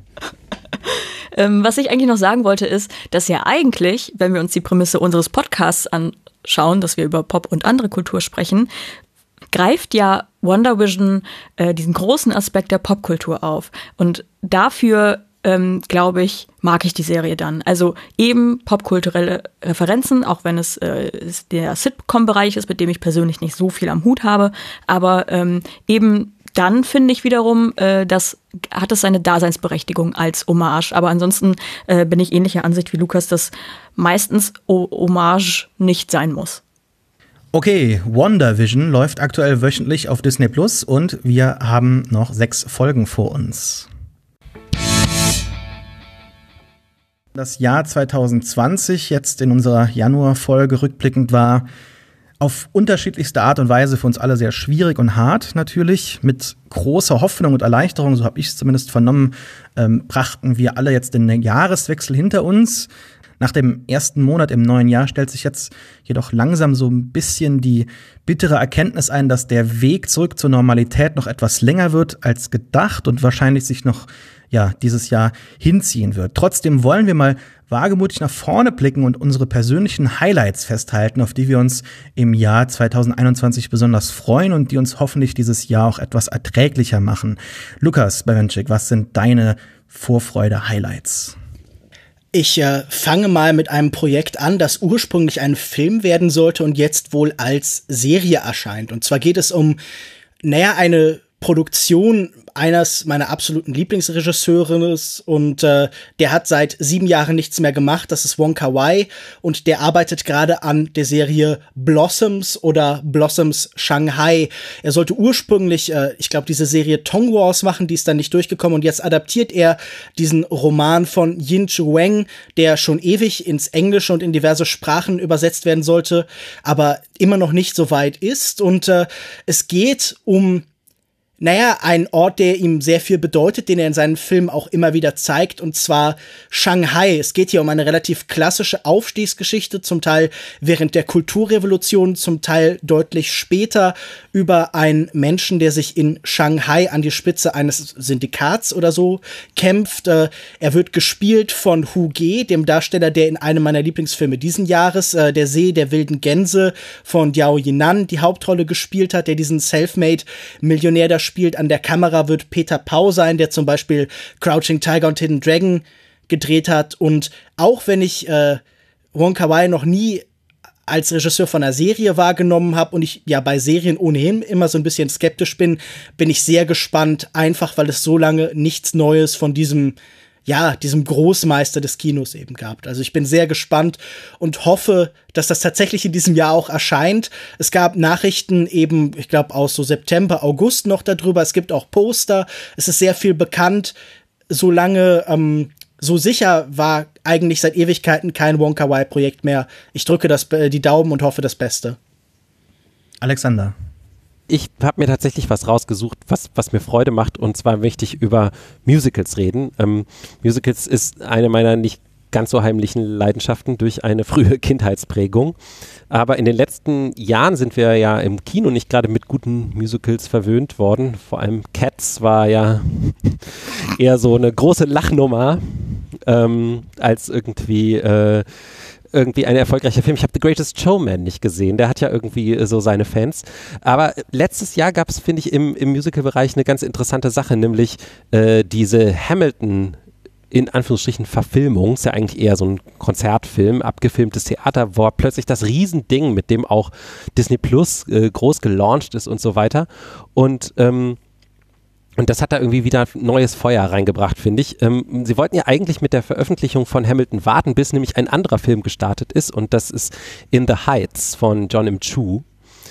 Was ich eigentlich noch sagen wollte, ist, dass ja eigentlich, wenn wir uns die Prämisse unseres Podcasts anschauen, dass wir über Pop und andere Kultur sprechen, greift ja WandaVision diesen großen Aspekt der Popkultur auf. Und dafür, glaube ich, mag ich die Serie dann. Also eben popkulturelle Referenzen, auch wenn es der Sitcom-Bereich ist, mit dem ich persönlich nicht so viel am Hut habe, aber eben dann finde ich wiederum, das hat es seine Daseinsberechtigung als Hommage. Aber ansonsten bin ich ähnlicher Ansicht wie Lukas, dass meistens Hommage nicht sein muss. Okay, WandaVision läuft aktuell wöchentlich auf Disney Plus und wir haben noch 6 Folgen vor uns. Das Jahr 2020, jetzt in unserer Januar-Folge rückblickend, war auf unterschiedlichste Art und Weise für uns alle sehr schwierig und hart natürlich. Mit großer Hoffnung und Erleichterung, so habe ich es zumindest vernommen, brachten wir alle jetzt den Jahreswechsel hinter uns. Nach dem ersten Monat im neuen Jahr stellt sich jetzt jedoch langsam so ein bisschen die bittere Erkenntnis ein, dass der Weg zurück zur Normalität noch etwas länger wird als gedacht und wahrscheinlich sich noch dieses Jahr hinziehen wird. Trotzdem wollen wir mal wagemutig nach vorne blicken und unsere persönlichen Highlights festhalten, auf die wir uns im Jahr 2021 besonders freuen und die uns hoffentlich dieses Jahr auch etwas erträglicher machen. Lukas Bawenschik, was sind deine Vorfreude-Highlights? Ich fange mal mit einem Projekt an, das ursprünglich ein Film werden sollte und jetzt wohl als Serie erscheint. Und zwar geht es um, eine Produktion eines meiner absoluten Lieblingsregisseure und der hat seit 7 Jahren nichts mehr gemacht, das ist Wong Kar-wai und der arbeitet gerade an der Serie Blossoms oder Blossoms Shanghai. Er sollte ursprünglich, ich glaube, diese Serie Tong Wars machen, die ist dann nicht durchgekommen und jetzt adaptiert er diesen Roman von Yin Chu Wang, der schon ewig ins Englische und in diverse Sprachen übersetzt werden sollte, aber immer noch nicht so weit ist und es geht um ein Ort, der ihm sehr viel bedeutet, den er in seinen Filmen auch immer wieder zeigt, und zwar Shanghai. Es geht hier um eine relativ klassische Aufstiegsgeschichte, zum Teil während der Kulturrevolution, zum Teil deutlich später, über einen Menschen, der sich in Shanghai an die Spitze eines Syndikats oder so kämpft. Er wird gespielt von Hu Ge, dem Darsteller, der in einem meiner Lieblingsfilme diesen Jahres, Der See der wilden Gänse von Diao Yinan, die Hauptrolle gespielt hat, der diesen Selfmade-Millionär da spielt. An der Kamera wird Peter Pau sein, der zum Beispiel Crouching Tiger und Hidden Dragon gedreht hat. Und auch wenn ich Wong Kar-wai noch nie als Regisseur von einer Serie wahrgenommen habe und ich ja bei Serien ohnehin immer so ein bisschen skeptisch bin, bin ich sehr gespannt, einfach weil es so lange nichts Neues von diesem Großmeister des Kinos eben gab. Also ich bin sehr gespannt und hoffe, dass das tatsächlich in diesem Jahr auch erscheint. Es gab Nachrichten eben, ich glaube, aus so September, August noch darüber. Es gibt auch Poster. Es ist sehr viel bekannt. Solange so sicher war eigentlich seit Ewigkeiten kein Wong Kar-wai-Projekt mehr. Ich drücke die Daumen und hoffe das Beste. Alexander. Ich habe mir tatsächlich was rausgesucht, was mir Freude macht, und zwar möchte ich über Musicals reden. Musicals ist eine meiner nicht ganz so heimlichen Leidenschaften durch eine frühe Kindheitsprägung. Aber in den letzten Jahren sind wir ja im Kino nicht gerade mit guten Musicals verwöhnt worden. Vor allem Cats war ja eher so eine große Lachnummer als irgendwie ein erfolgreicher Film. Ich habe The Greatest Showman nicht gesehen. Der hat ja irgendwie so seine Fans. Aber letztes Jahr gab es, finde ich, im Musical-Bereich eine ganz interessante Sache, nämlich diese Hamilton in Anführungsstrichen Verfilmung, ist ja eigentlich eher so ein Konzertfilm, abgefilmtes Theater, war plötzlich das Riesending, mit dem auch Disney Plus groß gelauncht ist und so weiter. Und das hat da irgendwie wieder neues Feuer reingebracht, finde ich. Sie wollten ja eigentlich mit der Veröffentlichung von Hamilton warten, bis nämlich ein anderer Film gestartet ist, und das ist In the Heights von John M. Chu.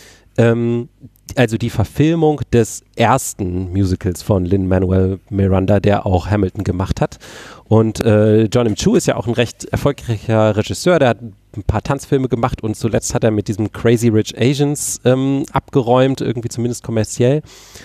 Also die Verfilmung des ersten Musicals von Lin-Manuel Miranda, der auch Hamilton gemacht hat. Und John M. Chu ist ja auch ein recht erfolgreicher Regisseur, der hat ein paar Tanzfilme gemacht und zuletzt hat er mit diesem Crazy Rich Asians abgeräumt, irgendwie zumindest kommerziell.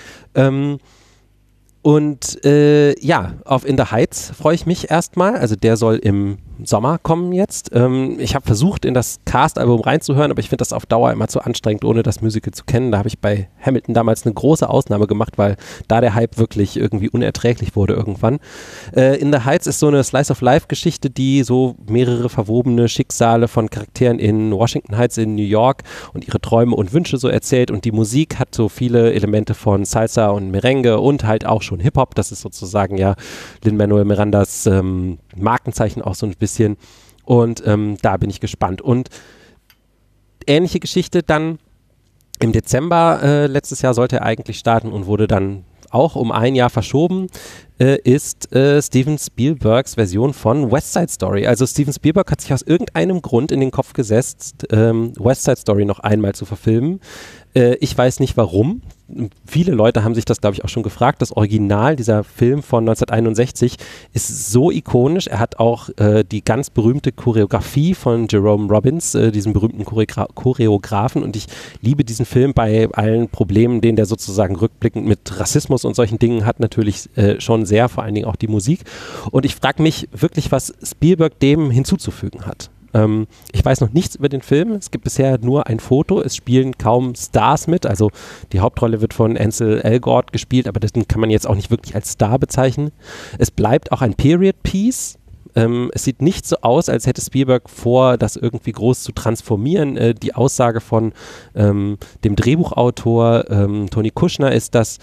Auf In the Heights freue ich mich erstmal. Also der soll im Sommer kommen jetzt. Ich habe versucht, in das Cast-Album reinzuhören, aber ich finde das auf Dauer immer zu anstrengend, ohne das Musical zu kennen. Da habe ich bei Hamilton damals eine große Ausnahme gemacht, weil da der Hype wirklich irgendwie unerträglich wurde irgendwann. In the Heights ist so eine Slice-of-Life-Geschichte, die so mehrere verwobene Schicksale von Charakteren in Washington Heights in New York und ihre Träume und Wünsche so erzählt, und die Musik hat so viele Elemente von Salsa und Merengue und halt auch schon Hip-Hop. Das ist sozusagen ja Lin-Manuel Mirandas Markenzeichen auch so ein bisschen, und da bin ich gespannt. Und ähnliche Geschichte dann im Dezember letztes Jahr sollte er eigentlich starten und wurde dann auch um ein Jahr verschoben, ist Steven Spielbergs Version von West Side Story. Also Steven Spielberg hat sich aus irgendeinem Grund in den Kopf gesetzt, West Side Story noch einmal zu verfilmen. Ich weiß nicht warum. Viele Leute haben sich das, glaube ich, auch schon gefragt. Das Original, dieser Film von 1961, ist so ikonisch. Er hat auch die ganz berühmte Choreografie von Jerome Robbins, diesem berühmten Choreografen. Und ich liebe diesen Film bei allen Problemen, den der sozusagen rückblickend mit Rassismus und solchen Dingen hat, natürlich schon sehr, vor allen Dingen auch die Musik. Und ich frage mich wirklich, was Spielberg dem hinzuzufügen hat. Ich weiß noch nichts über den Film. Es gibt bisher nur ein Foto. Es spielen kaum Stars mit. Also die Hauptrolle wird von Ansel Elgort gespielt, aber das kann man jetzt auch nicht wirklich als Star bezeichnen. Es bleibt auch ein Period-Piece. Es sieht nicht so aus, als hätte Spielberg vor, das irgendwie groß zu transformieren. Die Aussage von dem Drehbuchautor Tony Kushner ist, dass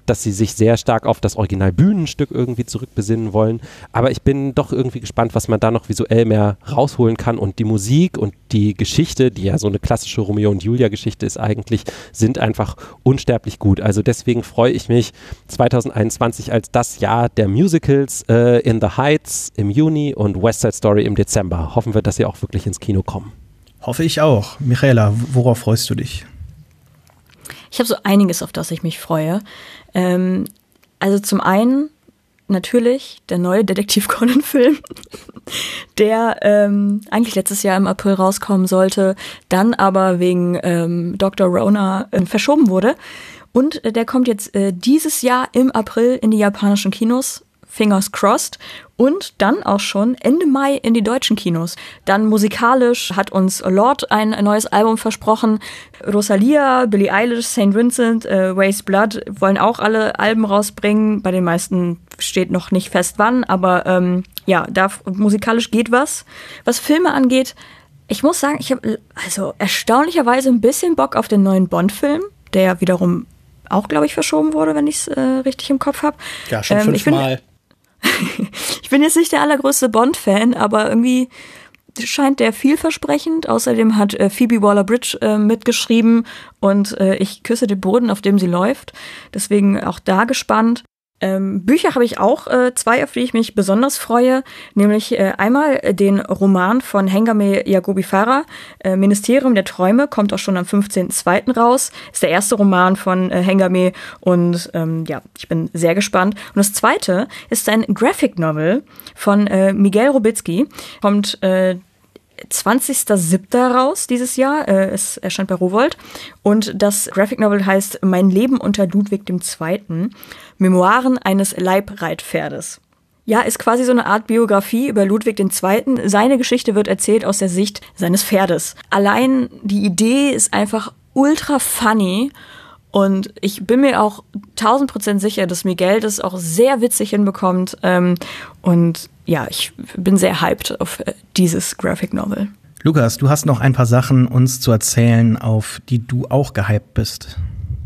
dass sie sich sehr stark auf das Original-Bühnenstück irgendwie zurückbesinnen wollen. Aber ich bin doch irgendwie gespannt, was man da noch visuell mehr rausholen kann. Und die Musik und die Geschichte, die ja so eine klassische Romeo und Julia-Geschichte ist eigentlich, sind einfach unsterblich gut. Also deswegen freue ich mich 2021 als das Jahr der Musicals, In the Heights im Juni und West Side Story im Dezember. Hoffen wir, dass sie auch wirklich ins Kino kommen. Hoffe ich auch. Michaela, worauf freust du dich? Ich habe so einiges, auf das ich mich freue. Also zum einen natürlich der neue Detektiv Conan-Film, der eigentlich letztes Jahr im April rauskommen sollte, dann aber wegen Dr. Rona verschoben wurde. Und der kommt jetzt dieses Jahr im April in die japanischen Kinos, fingers crossed, und dann auch schon Ende Mai in die deutschen Kinos. Dann musikalisch hat uns Lorde ein neues Album versprochen. Rosalia, Billie Eilish, St. Vincent, Waste Blood wollen auch alle Alben rausbringen. Bei den meisten steht noch nicht fest wann, aber musikalisch geht was. Was Filme angeht, ich muss sagen, ich habe also erstaunlicherweise ein bisschen Bock auf den neuen Bond-Film, der ja wiederum auch, glaube ich, verschoben wurde, wenn ich es richtig im Kopf habe. Ja, schon 5-mal. Ich bin jetzt nicht der allergrößte Bond-Fan, aber irgendwie scheint der vielversprechend. Außerdem hat Phoebe Waller-Bridge mitgeschrieben und ich küsse den Boden, auf dem sie läuft. Deswegen auch da gespannt. Bücher habe ich auch 2, auf die ich mich besonders freue, nämlich einmal den Roman von Hengame Yagobi Farah, Ministerium der Träume, kommt auch schon am 15.02. raus, ist der erste Roman von Hengame und ich bin sehr gespannt. Und das zweite ist ein Graphic Novel von Miguel Robitsky, kommt 20.07. raus dieses Jahr, es erscheint bei Rowohlt, und das Graphic Novel heißt Mein Leben unter Ludwig II., Memoiren eines Leibreitpferdes. Ja, ist quasi so eine Art Biografie über Ludwig II. Seine Geschichte wird erzählt aus der Sicht seines Pferdes. Allein die Idee ist einfach ultra funny und ich bin mir auch 1000% sicher, dass Miguel das auch sehr witzig hinbekommt und ja, ich bin sehr hyped auf dieses Graphic Novel. Lukas, du hast noch ein paar Sachen uns zu erzählen, auf die du auch gehypt bist.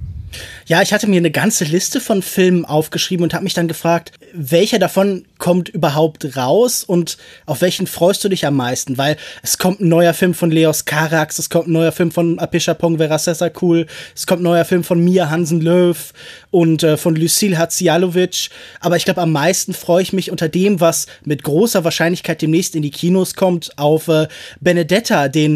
Ja, ich hatte mir eine ganze Liste von Filmen aufgeschrieben und habe mich dann gefragt, welcher davon kommt überhaupt raus und auf welchen freust du dich am meisten? Weil es kommt ein neuer Film von Leos Carax, es kommt ein neuer Film von Apishapong Verasesakul, es kommt ein neuer Film von Mia Hansen-Löw und von Lucille Hadzialovic. Aber ich glaube, am meisten freue ich mich unter dem, was mit großer Wahrscheinlichkeit demnächst in die Kinos kommt, auf Benedetta, den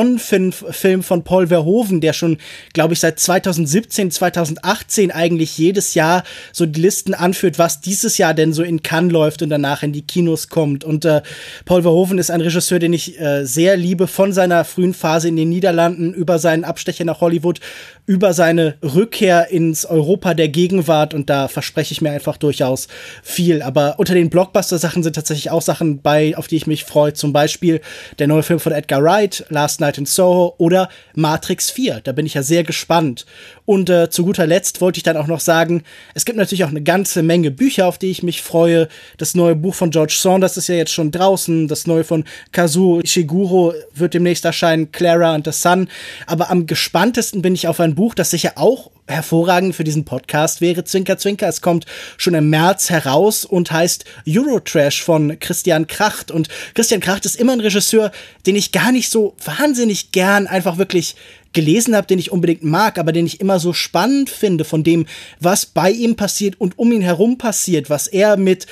Non-Film von Paul Verhoeven, der schon, glaube ich, seit 2017, 2018 eigentlich jedes Jahr so die Listen anführt, was dieses Jahr denn so in Cannes läuft und danach in die Kinos kommt. Und Paul Verhoeven ist ein Regisseur, den ich sehr liebe, von seiner frühen Phase in den Niederlanden über seinen Abstecher nach Hollywood, über seine Rückkehr ins Europa der Gegenwart, und da verspreche ich mir einfach durchaus viel. Aber unter den Blockbuster-Sachen sind tatsächlich auch Sachen bei, auf die ich mich freue. Zum Beispiel der neue Film von Edgar Wright, Last Night in Soho, oder Matrix 4. Da bin ich ja sehr gespannt. Und zu guter Letzt wollte ich dann auch noch sagen, es gibt natürlich auch eine ganze Menge Bücher, auf die ich mich freue. Das neue Buch von George Saunders ist ja jetzt schon draußen. Das neue von Kazuo Ishiguro wird demnächst erscheinen, Clara and the Sun. Aber am gespanntesten bin ich auf ein Buch, das sicher auch hervorragend für diesen Podcast wäre, Zwinker, Zwinker. Es kommt schon im März heraus und heißt Eurotrash von Christian Kracht. Und Christian Kracht ist immer ein Regisseur, den ich gar nicht so wahnsinnig gern einfach wirklich gelesen habe, den ich unbedingt mag, aber den ich immer so spannend finde von dem, was bei ihm passiert und um ihn herum passiert, was er mit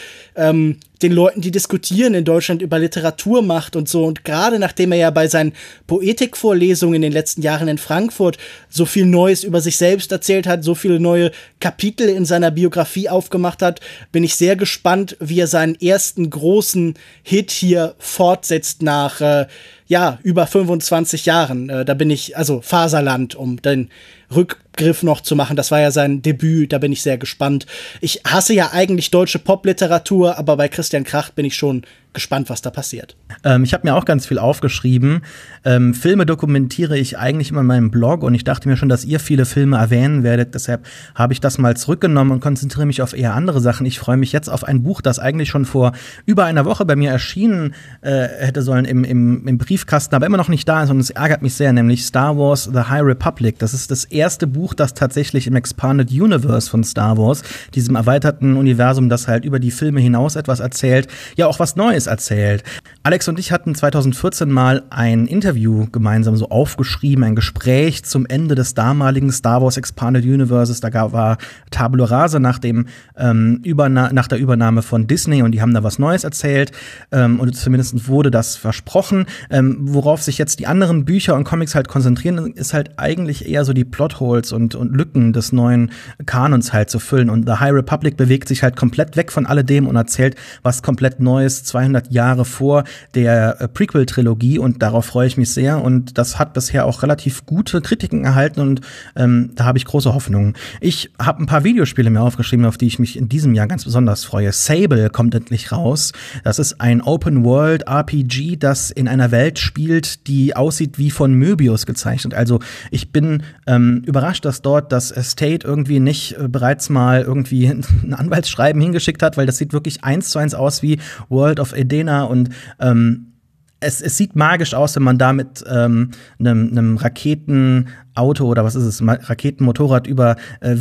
den Leuten, die diskutieren in Deutschland über Literatur macht und so. Und gerade nachdem er ja bei seinen Poetikvorlesungen in den letzten Jahren in Frankfurt so viel Neues über sich selbst erzählt hat, so viele neue Kapitel in seiner Biografie aufgemacht hat, bin ich sehr gespannt, wie er seinen ersten großen Hit hier fortsetzt nach über 25 Jahren. Da bin ich, also Faserland, um den Rückgriff noch zu machen. Das war ja sein Debüt, da bin ich sehr gespannt. Ich hasse ja eigentlich deutsche Popliteratur, aber bei Christian Kracht bin ich schon gespannt, was da passiert. Ich habe mir auch ganz viel aufgeschrieben. Filme dokumentiere ich eigentlich immer in meinem Blog und ich dachte mir schon, dass ihr viele Filme erwähnen werdet. Deshalb habe ich das mal zurückgenommen und konzentriere mich auf eher andere Sachen. Ich freue mich jetzt auf ein Buch, das eigentlich schon vor über einer Woche bei mir erschienen hätte sollen im Briefkasten, aber immer noch nicht da ist und es ärgert mich sehr, nämlich Star Wars The High Republic. Das ist das erste Buch, das tatsächlich im Expanded Universe von Star Wars, diesem erweiterten Universum, das halt über die Filme hinaus etwas erzählt, ja auch was Neues erzählt. Alex und ich hatten 2014 mal ein Interview gemeinsam so aufgeschrieben, ein Gespräch zum Ende des damaligen Star Wars Expanded Universes. Da war Tabula Rasa nach der Übernahme von Disney und die haben da was Neues erzählt und zumindest wurde das versprochen. Worauf sich jetzt die anderen Bücher und Comics halt konzentrieren, ist halt eigentlich eher so die Plotholes und Lücken des neuen Kanons halt zu füllen. Und The High Republic bewegt sich halt komplett weg von alledem und erzählt was komplett Neues, 200 Jahre vor der Prequel-Trilogie und darauf freue ich mich sehr und das hat bisher auch relativ gute Kritiken erhalten und da habe ich große Hoffnungen. Ich habe ein paar Videospiele mir aufgeschrieben, auf die ich mich in diesem Jahr ganz besonders freue. Sable kommt endlich raus. Das ist ein Open-World-RPG, das in einer Welt spielt, die aussieht wie von Möbius gezeichnet. Also ich bin überrascht, dass dort das Estate irgendwie nicht bereits mal irgendwie ein Anwaltsschreiben hingeschickt hat, weil das sieht wirklich 1:1 aus wie World of Edena und es sieht magisch aus, wenn man da mit einem Raketenauto oder was ist es, Raketenmotorrad über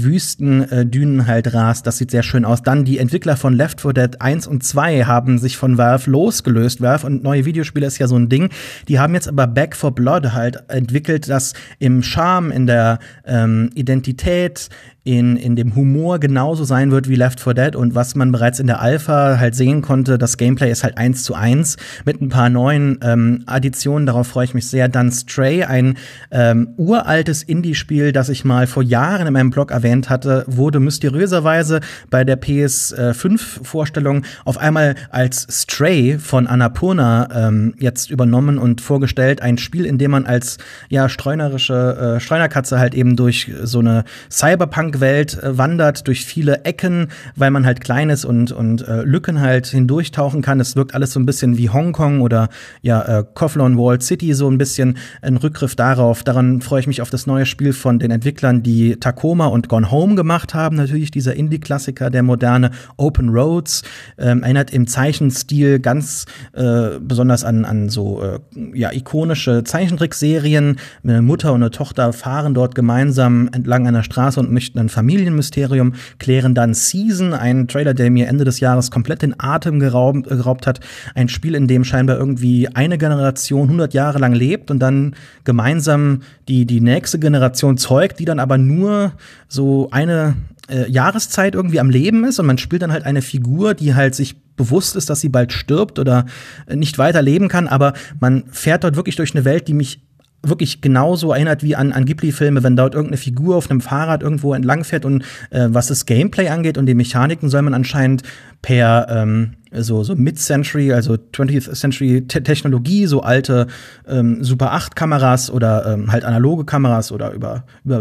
Wüstendünen halt rast. Das sieht sehr schön aus. Dann die Entwickler von Left 4 Dead 1 und 2 haben sich von Valve losgelöst. Valve und neue Videospiele ist ja so ein Ding. Die haben jetzt aber Back 4 Blood halt entwickelt, das im Charme, in der Identität, in dem Humor genauso sein wird wie Left 4 Dead und was man bereits in der Alpha halt sehen konnte, das Gameplay ist halt 1:1 mit ein paar neuen Additionen, darauf freue ich mich sehr. Dann Stray, ein uraltes Indie-Spiel, das ich mal vor Jahren in meinem Blog erwähnt hatte, wurde mysteriöserweise bei der PS5-Vorstellung auf einmal als Stray von Annapurna jetzt übernommen und vorgestellt. Ein Spiel, in dem man als streunerische Streunerkatze halt eben durch so eine Cyberpunk-Welt wandert, durch viele Ecken, weil man halt klein ist und Lücken halt hindurchtauchen kann. Es wirkt alles so ein bisschen wie Hongkong oder Kowloon Walled City, so ein bisschen ein Rückgriff darauf. Daran freue ich mich auf das neue Spiel von den Entwicklern, die Tacoma und Gone Home gemacht haben. Natürlich dieser Indie-Klassiker, der moderne Open Roads, erinnert im Zeichenstil ganz besonders an so ikonische Zeichentrickserien. Eine Mutter und eine Tochter fahren dort gemeinsam entlang einer Straße und möchten ein Familienmysterium klären. Dann Season, ein Trailer, der mir Ende des Jahres komplett den Atem geraubt hat. Ein Spiel, in dem scheinbar irgendwie eine Generation 100 Jahre lang lebt und dann gemeinsam die nächste Generation zeugt, die dann aber nur so eine Jahreszeit irgendwie am Leben ist und man spielt dann halt eine Figur, die halt sich bewusst ist, dass sie bald stirbt oder nicht weiter leben kann, aber man fährt dort wirklich durch eine Welt, die mich wirklich genauso erinnert wie an Ghibli-Filme, wenn dort irgendeine Figur auf einem Fahrrad irgendwo entlang fährt und was das Gameplay angeht und die Mechaniken soll man anscheinend per so Mid-Century, also 20th Century Technologie, so alte Super 8 Kameras oder halt analoge Kameras oder über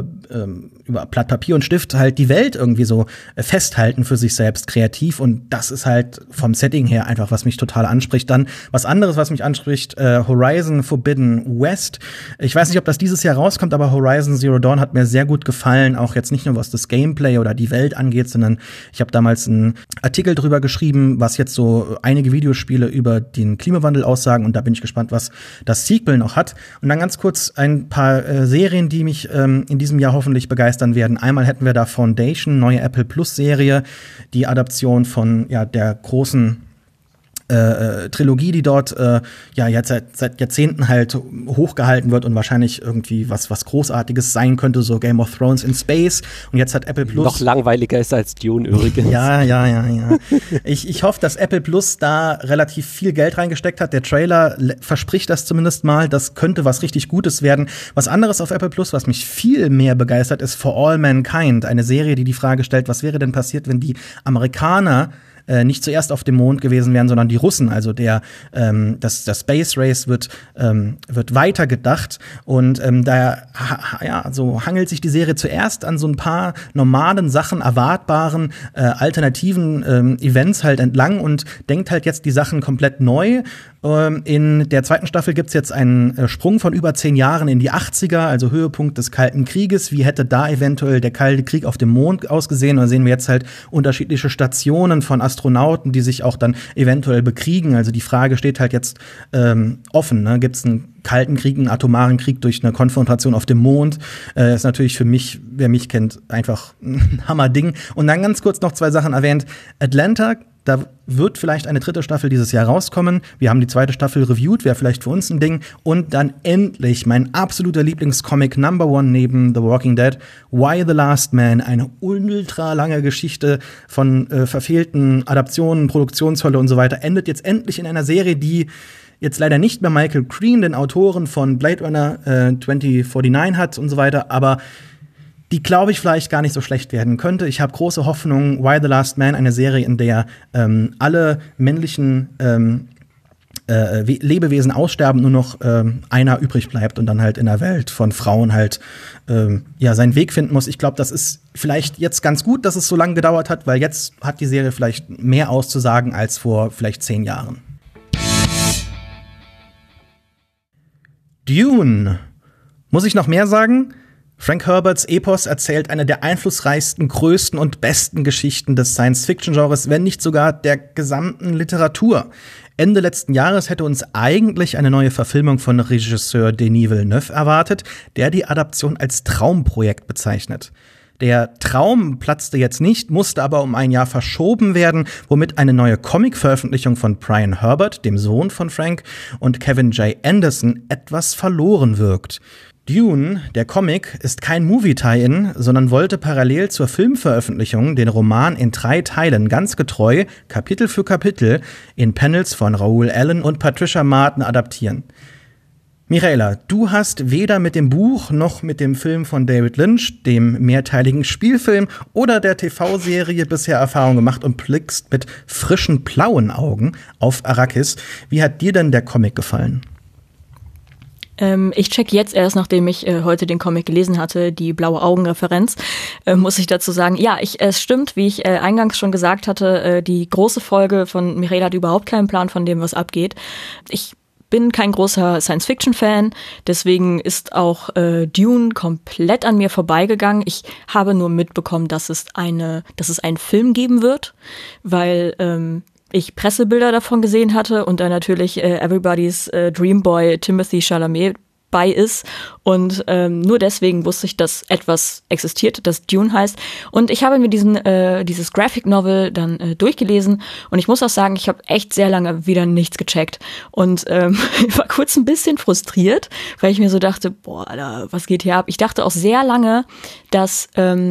Blatt Papier und Stift halt die Welt irgendwie so festhalten für sich selbst kreativ und das ist halt vom Setting her einfach, was mich total anspricht. Dann was anderes, was mich anspricht, Horizon Forbidden West. Ich weiß nicht, ob das dieses Jahr rauskommt, aber Horizon Zero Dawn hat mir sehr gut gefallen, auch jetzt nicht nur was das Gameplay oder die Welt angeht, sondern ich habe damals einen Artikel drüber geschrieben, was jetzt so einige Videospiele über den Klimawandel aussagen und da bin ich gespannt, was das Sequel noch hat. Und dann ganz kurz ein paar Serien, die mich in diesem Jahr hoffentlich begeistern werden. Einmal hätten wir da Foundation, neue Apple Plus Serie, die Adaption von der großen Trilogie, die dort jetzt seit Jahrzehnten halt hochgehalten wird und wahrscheinlich irgendwie was Großartiges sein könnte, so Game of Thrones in Space. Und jetzt hat Apple Plus noch langweiliger ist als Dune übrigens. Ja. Ich hoffe, dass Apple Plus da relativ viel Geld reingesteckt hat. Der Trailer verspricht das zumindest mal. Das könnte was richtig Gutes werden. Was anderes auf Apple Plus, was mich viel mehr begeistert, ist For All Mankind. Eine Serie, die Frage stellt, was wäre denn passiert, wenn die Amerikaner nicht zuerst auf dem Mond gewesen wären, sondern die Russen. Also das Space Race wird weiter gedacht und so hangelt sich die Serie zuerst an so ein paar normalen Sachen, erwartbaren, alternativen Events halt entlang und denkt halt jetzt die Sachen komplett neu. In der zweiten Staffel gibt's jetzt einen Sprung von über 10 Jahren in die 80er, also Höhepunkt des Kalten Krieges. Wie hätte da eventuell der Kalte Krieg auf dem Mond ausgesehen? Und da sehen wir jetzt halt unterschiedliche Stationen von Astronauten, die sich auch dann eventuell bekriegen. Also die Frage steht halt jetzt offen. Ne? Gibt's einen Kalten Krieg, einen atomaren Krieg durch eine Konfrontation auf dem Mond? Ist natürlich für mich, wer mich kennt, einfach ein Hammerding. Und dann ganz kurz noch 2 Sachen erwähnt. Atlanta, da wird vielleicht eine 3. Staffel dieses Jahr rauskommen. Wir haben die 2. Staffel reviewed, wäre vielleicht für uns ein Ding. Und dann endlich mein absoluter Lieblingscomic Number 1 neben The Walking Dead, Why the Last Man, eine ultra lange Geschichte von verfehlten Adaptionen, Produktionshölle und so weiter, endet jetzt endlich in einer Serie, die jetzt leider nicht mehr Michael Green, den Autoren von Blade Runner 2049 hat und so weiter, aber die, glaube ich, vielleicht gar nicht so schlecht werden könnte. Ich habe große Hoffnung. Why the Last Man, eine Serie, in der alle männlichen Lebewesen aussterben, nur noch einer übrig bleibt und dann halt in der Welt von Frauen halt seinen Weg finden muss. Ich glaube, das ist vielleicht jetzt ganz gut, dass es so lange gedauert hat, weil jetzt hat die Serie vielleicht mehr auszusagen als vor vielleicht 10 Jahren. Dune. Muss ich noch mehr sagen? Frank Herberts Epos erzählt eine der einflussreichsten, größten und besten Geschichten des Science-Fiction-Genres, wenn nicht sogar der gesamten Literatur. Ende letzten Jahres hätte uns eigentlich eine neue Verfilmung von Regisseur Denis Villeneuve erwartet, der die Adaption als Traumprojekt bezeichnet. Der Traum platzte jetzt nicht, musste aber um ein Jahr verschoben werden, womit eine neue Comic-Veröffentlichung von Brian Herbert, dem Sohn von Frank, und Kevin J. Anderson etwas verloren wirkt. Dune, der Comic, ist kein Movie-Tie-In, sondern wollte parallel zur Filmveröffentlichung den Roman in 3 Teilen ganz getreu, Kapitel für Kapitel, in Panels von Raoul Allen und Patricia Martin adaptieren. Michaela, du hast weder mit dem Buch noch mit dem Film von David Lynch, dem mehrteiligen Spielfilm oder der TV-Serie bisher Erfahrung gemacht und blickst mit frischen blauen Augen auf Arrakis. Wie hat dir denn der Comic gefallen? Ich check jetzt erst, nachdem ich heute den Comic gelesen hatte, die blaue Augen-Referenz, muss ich dazu sagen, ja, es stimmt, wie ich eingangs schon gesagt hatte, die große Folge von Michaela hat überhaupt keinen Plan von dem, was abgeht. Ich bin kein großer Science-Fiction-Fan, deswegen ist auch Dune komplett an mir vorbeigegangen. Ich habe nur mitbekommen, dass es einen Film geben wird, weil ich Pressebilder davon gesehen hatte und da natürlich Everybody's Dreamboy Timothée Chalamet bei ist und nur deswegen wusste ich, dass etwas existiert, das Dune heißt, und ich habe mir dieses Graphic Novel dann durchgelesen und ich muss auch sagen, ich habe echt sehr lange wieder nichts gecheckt und ich war kurz ein bisschen frustriert, weil ich mir so dachte, boah, Alter, was geht hier ab? Ich dachte auch sehr lange, dass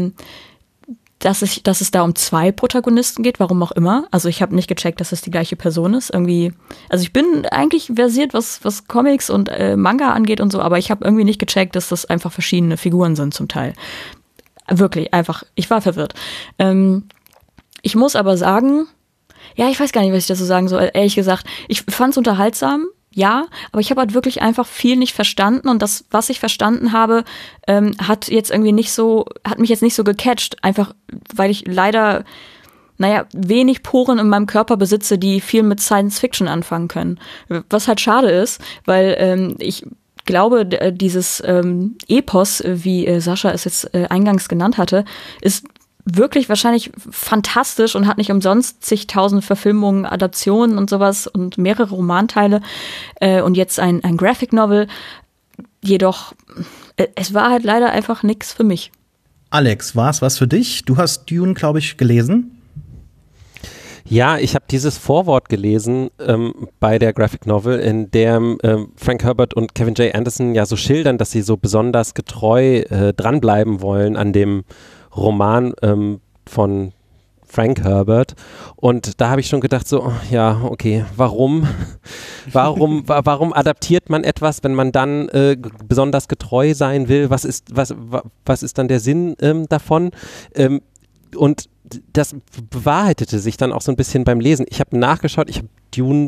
es da um 2 Protagonisten geht, warum auch immer. Also ich habe nicht gecheckt, dass es die gleiche Person ist. Irgendwie, also ich bin eigentlich versiert, was Comics und Manga angeht und so, aber ich habe irgendwie nicht gecheckt, dass das einfach verschiedene Figuren sind zum Teil. Wirklich, einfach, ich war verwirrt. Ich muss aber sagen, ja, ich weiß gar nicht, was ich dazu sagen soll, ehrlich gesagt. Ich fand's unterhaltsam. Ja, aber ich habe halt wirklich einfach viel nicht verstanden und das, was ich verstanden habe, hat mich jetzt nicht so gecatcht, einfach weil ich leider, wenig Poren in meinem Körper besitze, die viel mit Science Fiction anfangen können. Was halt schade ist, weil ich glaube, dieses Epos, wie Sascha es jetzt eingangs genannt hatte, ist wirklich wahrscheinlich fantastisch und hat nicht umsonst zigtausend Verfilmungen, Adaptionen und sowas und mehrere Romanteile und jetzt ein Graphic Novel. Jedoch, es war halt leider einfach nix für mich. Alex, war es was für dich? Du hast Dune, glaube ich, gelesen. Ja, ich habe dieses Vorwort gelesen bei der Graphic Novel, in der Frank Herbert und Kevin J. Anderson ja so schildern, dass sie so besonders getreu dranbleiben wollen an dem Roman von Frank Herbert, und da habe ich schon gedacht so, ja, okay, warum adaptiert man etwas, wenn man dann besonders getreu sein will? Was ist dann der Sinn davon? Und das bewahrheitete sich dann auch so ein bisschen beim Lesen. Ich habe nachgeschaut, ich habe Dune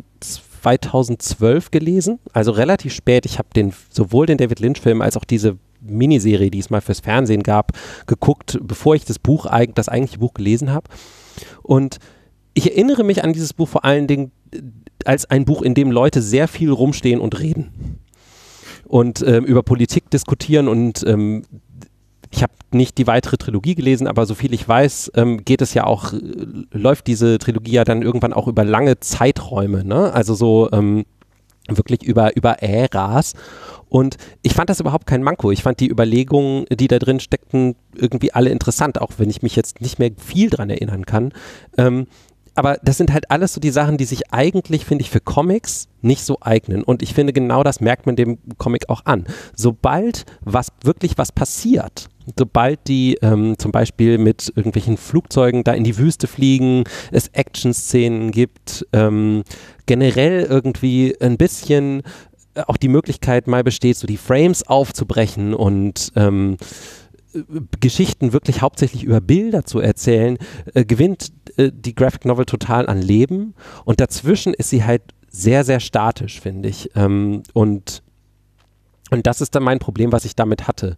2012 gelesen, also relativ spät. Ich habe sowohl den David Lynch-Film als auch diese Miniserie, die es mal fürs Fernsehen gab, geguckt, bevor ich das eigentliche Buch gelesen habe. Und ich erinnere mich an dieses Buch vor allen Dingen als ein Buch, in dem Leute sehr viel rumstehen und reden und über Politik diskutieren und ich habe nicht die weitere Trilogie gelesen, aber soviel ich weiß, läuft diese Trilogie ja dann irgendwann auch über lange Zeiträume, ne? Also so wirklich über Äras. Und ich fand das überhaupt kein Manko. Ich fand die Überlegungen, die da drin steckten, irgendwie alle interessant, auch wenn ich mich jetzt nicht mehr viel dran erinnern kann. Aber das sind halt alles so die Sachen, die sich eigentlich, finde ich, für Comics nicht so eignen. Und ich finde, genau das merkt man dem Comic auch an. Sobald wirklich was passiert, sobald die zum Beispiel mit irgendwelchen Flugzeugen da in die Wüste fliegen, es Action-Szenen gibt, generell irgendwie ein bisschen auch die Möglichkeit mal besteht, so die Frames aufzubrechen und Geschichten wirklich hauptsächlich über Bilder zu erzählen, gewinnt die Graphic Novel total an Leben und dazwischen ist sie halt sehr, sehr statisch, finde ich. Und das ist dann mein Problem, was ich damit hatte.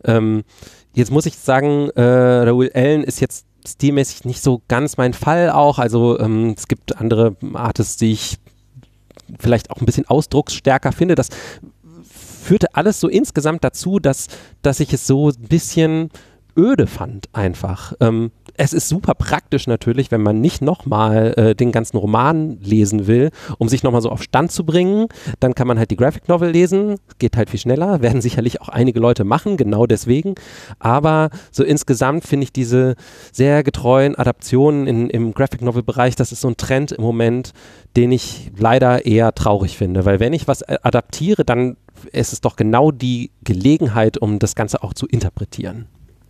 Jetzt muss ich sagen, Raoul Allen ist jetzt stilmäßig nicht so ganz mein Fall auch. Also es gibt andere Artists, die ich vielleicht auch ein bisschen ausdrucksstärker finde. Das führte alles so insgesamt dazu, dass ich es so ein bisschen öde fand einfach. Es ist super praktisch natürlich, wenn man nicht nochmal den ganzen Roman lesen will, um sich nochmal so auf Stand zu bringen. Dann kann man halt die Graphic Novel lesen, geht halt viel schneller, werden sicherlich auch einige Leute machen, genau deswegen. Aber so insgesamt finde ich diese sehr getreuen Adaptionen im Graphic Novel Bereich, das ist so ein Trend im Moment, den ich leider eher traurig finde. Weil wenn ich was adaptiere, dann ist es doch genau die Gelegenheit, um das Ganze auch zu interpretieren.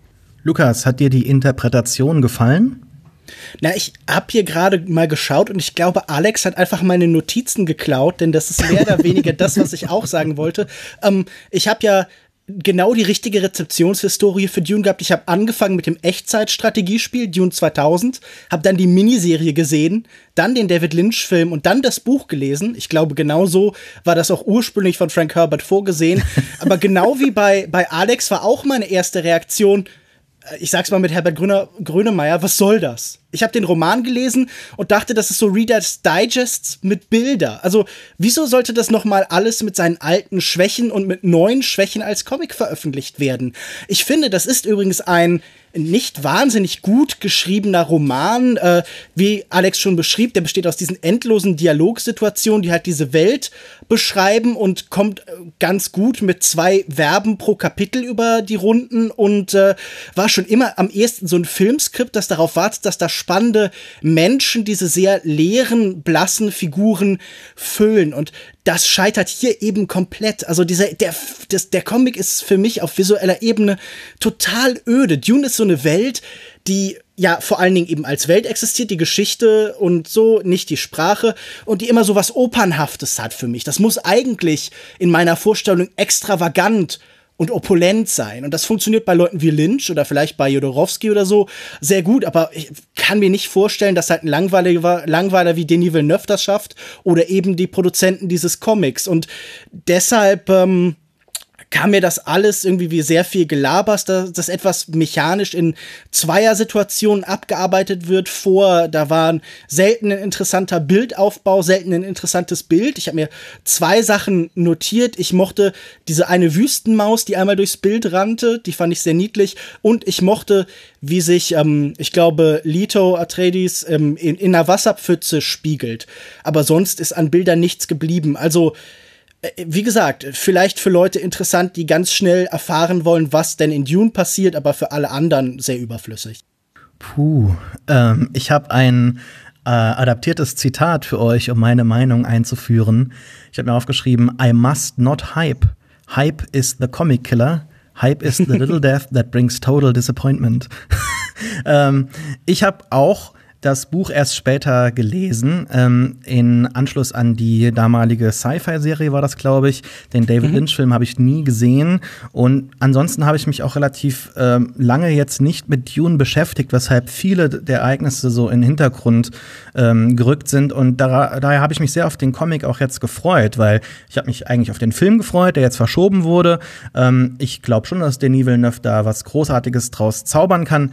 Lukas, hat dir die Interpretation gefallen? Na, ich habe hier gerade mal geschaut und ich glaube, Alex hat einfach meine Notizen geklaut, denn das ist mehr oder weniger das, was ich auch sagen wollte. Ich habe ja genau die richtige Rezeptionshistorie für Dune gehabt. Ich habe angefangen mit dem Echtzeitstrategiespiel Dune 2000, habe dann die Miniserie gesehen, dann den David Lynch-Film und dann das Buch gelesen. Ich glaube, genau so war das auch ursprünglich von Frank Herbert vorgesehen. Aber genau wie bei Alex war auch meine erste Reaktion, ich sag's mal mit Herbert Grönemeyer, was soll das? Ich habe den Roman gelesen und dachte, das ist so Reader's Digest mit Bilder. Also, wieso sollte das nochmal alles mit seinen alten Schwächen und mit neuen Schwächen als Comic veröffentlicht werden? Ich finde, das ist übrigens ein nicht wahnsinnig gut geschriebener Roman, wie Alex schon beschrieb. Der besteht aus diesen endlosen Dialogsituationen, die halt diese Welt beschreiben und kommt ganz gut mit 2 Verben pro Kapitel über die Runden und war schon immer am ehesten so ein Filmskript, das darauf wartet, dass da spannende Menschen diese sehr leeren, blassen Figuren füllen. Und das scheitert hier eben komplett. Also der Comic ist für mich auf visueller Ebene total öde. Dune ist so eine Welt, die ja vor allen Dingen eben als Welt existiert, die Geschichte und so, nicht die Sprache, und die immer so was Opernhaftes hat für mich. Das muss eigentlich in meiner Vorstellung extravagant und opulent sein. Und das funktioniert bei Leuten wie Lynch oder vielleicht bei Jodorowsky oder so sehr gut, aber ich kann mir nicht vorstellen, dass halt ein Langweiler wie Denis Villeneuve das schafft oder eben die Produzenten dieses Comics. Und deshalb kam mir das alles irgendwie wie sehr viel Gelabers, das etwas mechanisch in Zweiersituationen abgearbeitet wird da war selten ein interessanter Bildaufbau, selten ein interessantes Bild. Ich habe mir 2 Sachen notiert. Ich mochte diese eine Wüstenmaus, die einmal durchs Bild rannte, die fand ich sehr niedlich, und ich mochte, wie sich, ich glaube, Leto Atreides in einer Wasserpfütze spiegelt. Aber sonst ist an Bildern nichts geblieben. Also wie gesagt, vielleicht für Leute interessant, die ganz schnell erfahren wollen, was denn in Dune passiert, aber für alle anderen sehr überflüssig. Ich habe ein adaptiertes Zitat für euch, um meine Meinung einzuführen. Ich habe mir aufgeschrieben: I must not hype. Hype is the comic killer. Hype is the little death that brings total disappointment. Ich habe auch das Buch erst später gelesen. In Anschluss an die damalige Sci-Fi-Serie war das, glaube ich. Den David Lynch-Film habe ich nie gesehen. Und ansonsten habe ich mich auch relativ lange jetzt nicht mit Dune beschäftigt, weshalb viele der Ereignisse so in den Hintergrund gerückt sind. Und daher habe ich mich sehr auf den Comic auch jetzt gefreut, weil ich habe mich eigentlich auf den Film gefreut, der jetzt verschoben wurde. Ich glaube schon, dass Denis Villeneuve da was Großartiges draus zaubern kann.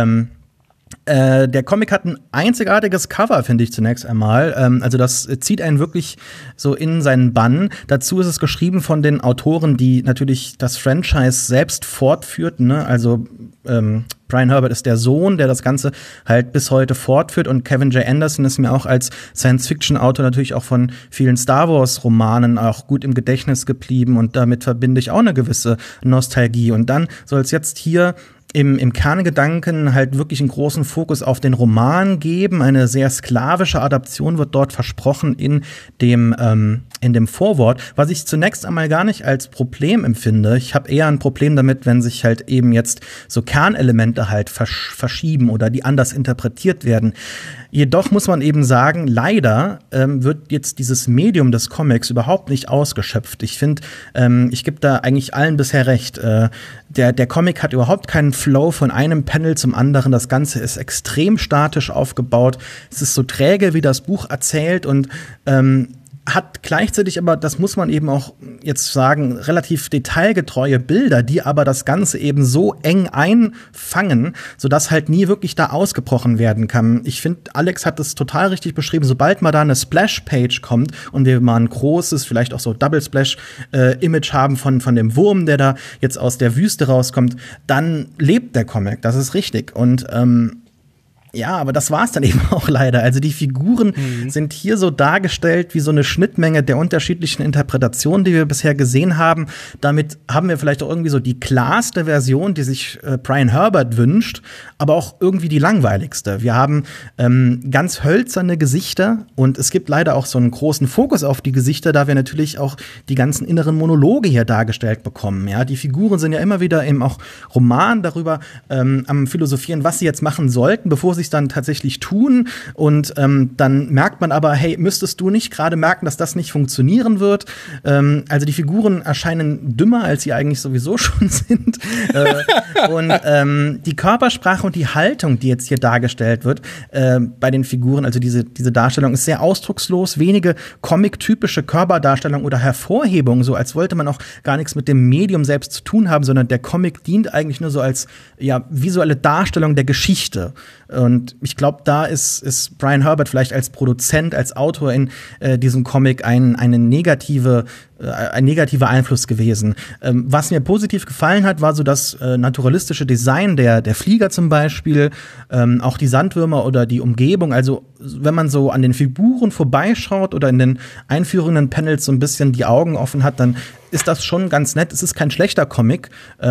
Der Comic hat ein einzigartiges Cover, finde ich zunächst einmal. Also das zieht einen wirklich so in seinen Bann. Dazu ist es geschrieben von den Autoren, die natürlich das Franchise selbst fortführten, ne? Also Brian Herbert ist der Sohn, der das Ganze halt bis heute fortführt, und Kevin J. Anderson ist mir auch als Science-Fiction-Autor natürlich auch von vielen Star Wars-Romanen auch gut im Gedächtnis geblieben, und damit verbinde ich auch eine gewisse Nostalgie. Und dann soll es jetzt hier im Kerngedanken halt wirklich einen großen Fokus auf den Roman geben. Eine sehr sklavische Adaption wird dort versprochen in dem Vorwort, was ich zunächst einmal gar nicht als Problem empfinde. Ich habe eher ein Problem damit, wenn sich halt eben jetzt so Kernelemente halt verschieben oder die anders interpretiert werden. Jedoch muss man eben sagen, leider wird jetzt dieses Medium des Comics überhaupt nicht ausgeschöpft. Ich finde, ich gebe da eigentlich allen bisher recht. Der Comic hat überhaupt keinen Flow von einem Panel zum anderen. Das Ganze ist extrem statisch aufgebaut. Es ist so träge, wie das Buch erzählt, und hat gleichzeitig aber, das muss man eben auch jetzt sagen, relativ detailgetreue Bilder, die aber das Ganze eben so eng einfangen, sodass halt nie wirklich da ausgebrochen werden kann. Ich finde, Alex hat es total richtig beschrieben, sobald mal da eine Splash-Page kommt und wir mal ein großes, vielleicht auch so Double-Splash-Image haben von dem Wurm, der da jetzt aus der Wüste rauskommt, dann lebt der Comic, das ist richtig. Und ja, aber das war's dann eben auch leider. Also die Figuren sind hier so dargestellt wie so eine Schnittmenge der unterschiedlichen Interpretationen, die wir bisher gesehen haben. Damit haben wir vielleicht auch irgendwie so die klarste Version, die sich Brian Herbert wünscht, aber auch irgendwie die langweiligste. Wir haben ganz hölzerne Gesichter, und es gibt leider auch so einen großen Fokus auf die Gesichter, da wir natürlich auch die ganzen inneren Monologe hier dargestellt bekommen. Ja, die Figuren sind ja immer wieder eben auch Roman darüber am Philosophieren, was sie jetzt machen sollten, bevor sie dann tatsächlich tun, und dann merkt man aber, hey, müsstest du nicht gerade merken, dass das nicht funktionieren wird? Also die Figuren erscheinen dümmer, als sie eigentlich sowieso schon sind. Und die Körpersprache und die Haltung, die jetzt hier dargestellt wird bei den Figuren, also diese Darstellung ist sehr ausdruckslos, wenige comic-typische Körperdarstellung oder Hervorhebung, so als wollte man auch gar nichts mit dem Medium selbst zu tun haben, sondern der Comic dient eigentlich nur so als visuelle Darstellung der Geschichte. Und ich glaube, da ist Brian Herbert vielleicht als Produzent, als Autor in diesem Comic ein negativer Einfluss gewesen. Was mir positiv gefallen hat, war so das naturalistische Design der Flieger zum Beispiel, auch die Sandwürmer oder die Umgebung. Also wenn man so an den Figuren vorbeischaut oder in den einführenden Panels so ein bisschen die Augen offen hat, dann ist das schon ganz nett. Es ist kein schlechter Comic.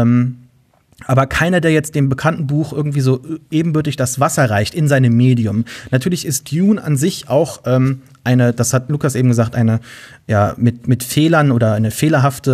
Aber keiner, der jetzt dem bekannten Buch irgendwie so ebenbürtig das Wasser reicht in seinem Medium. Natürlich ist Dune an sich auch das hat Lukas eben gesagt, mit Fehlern oder eine fehlerhaft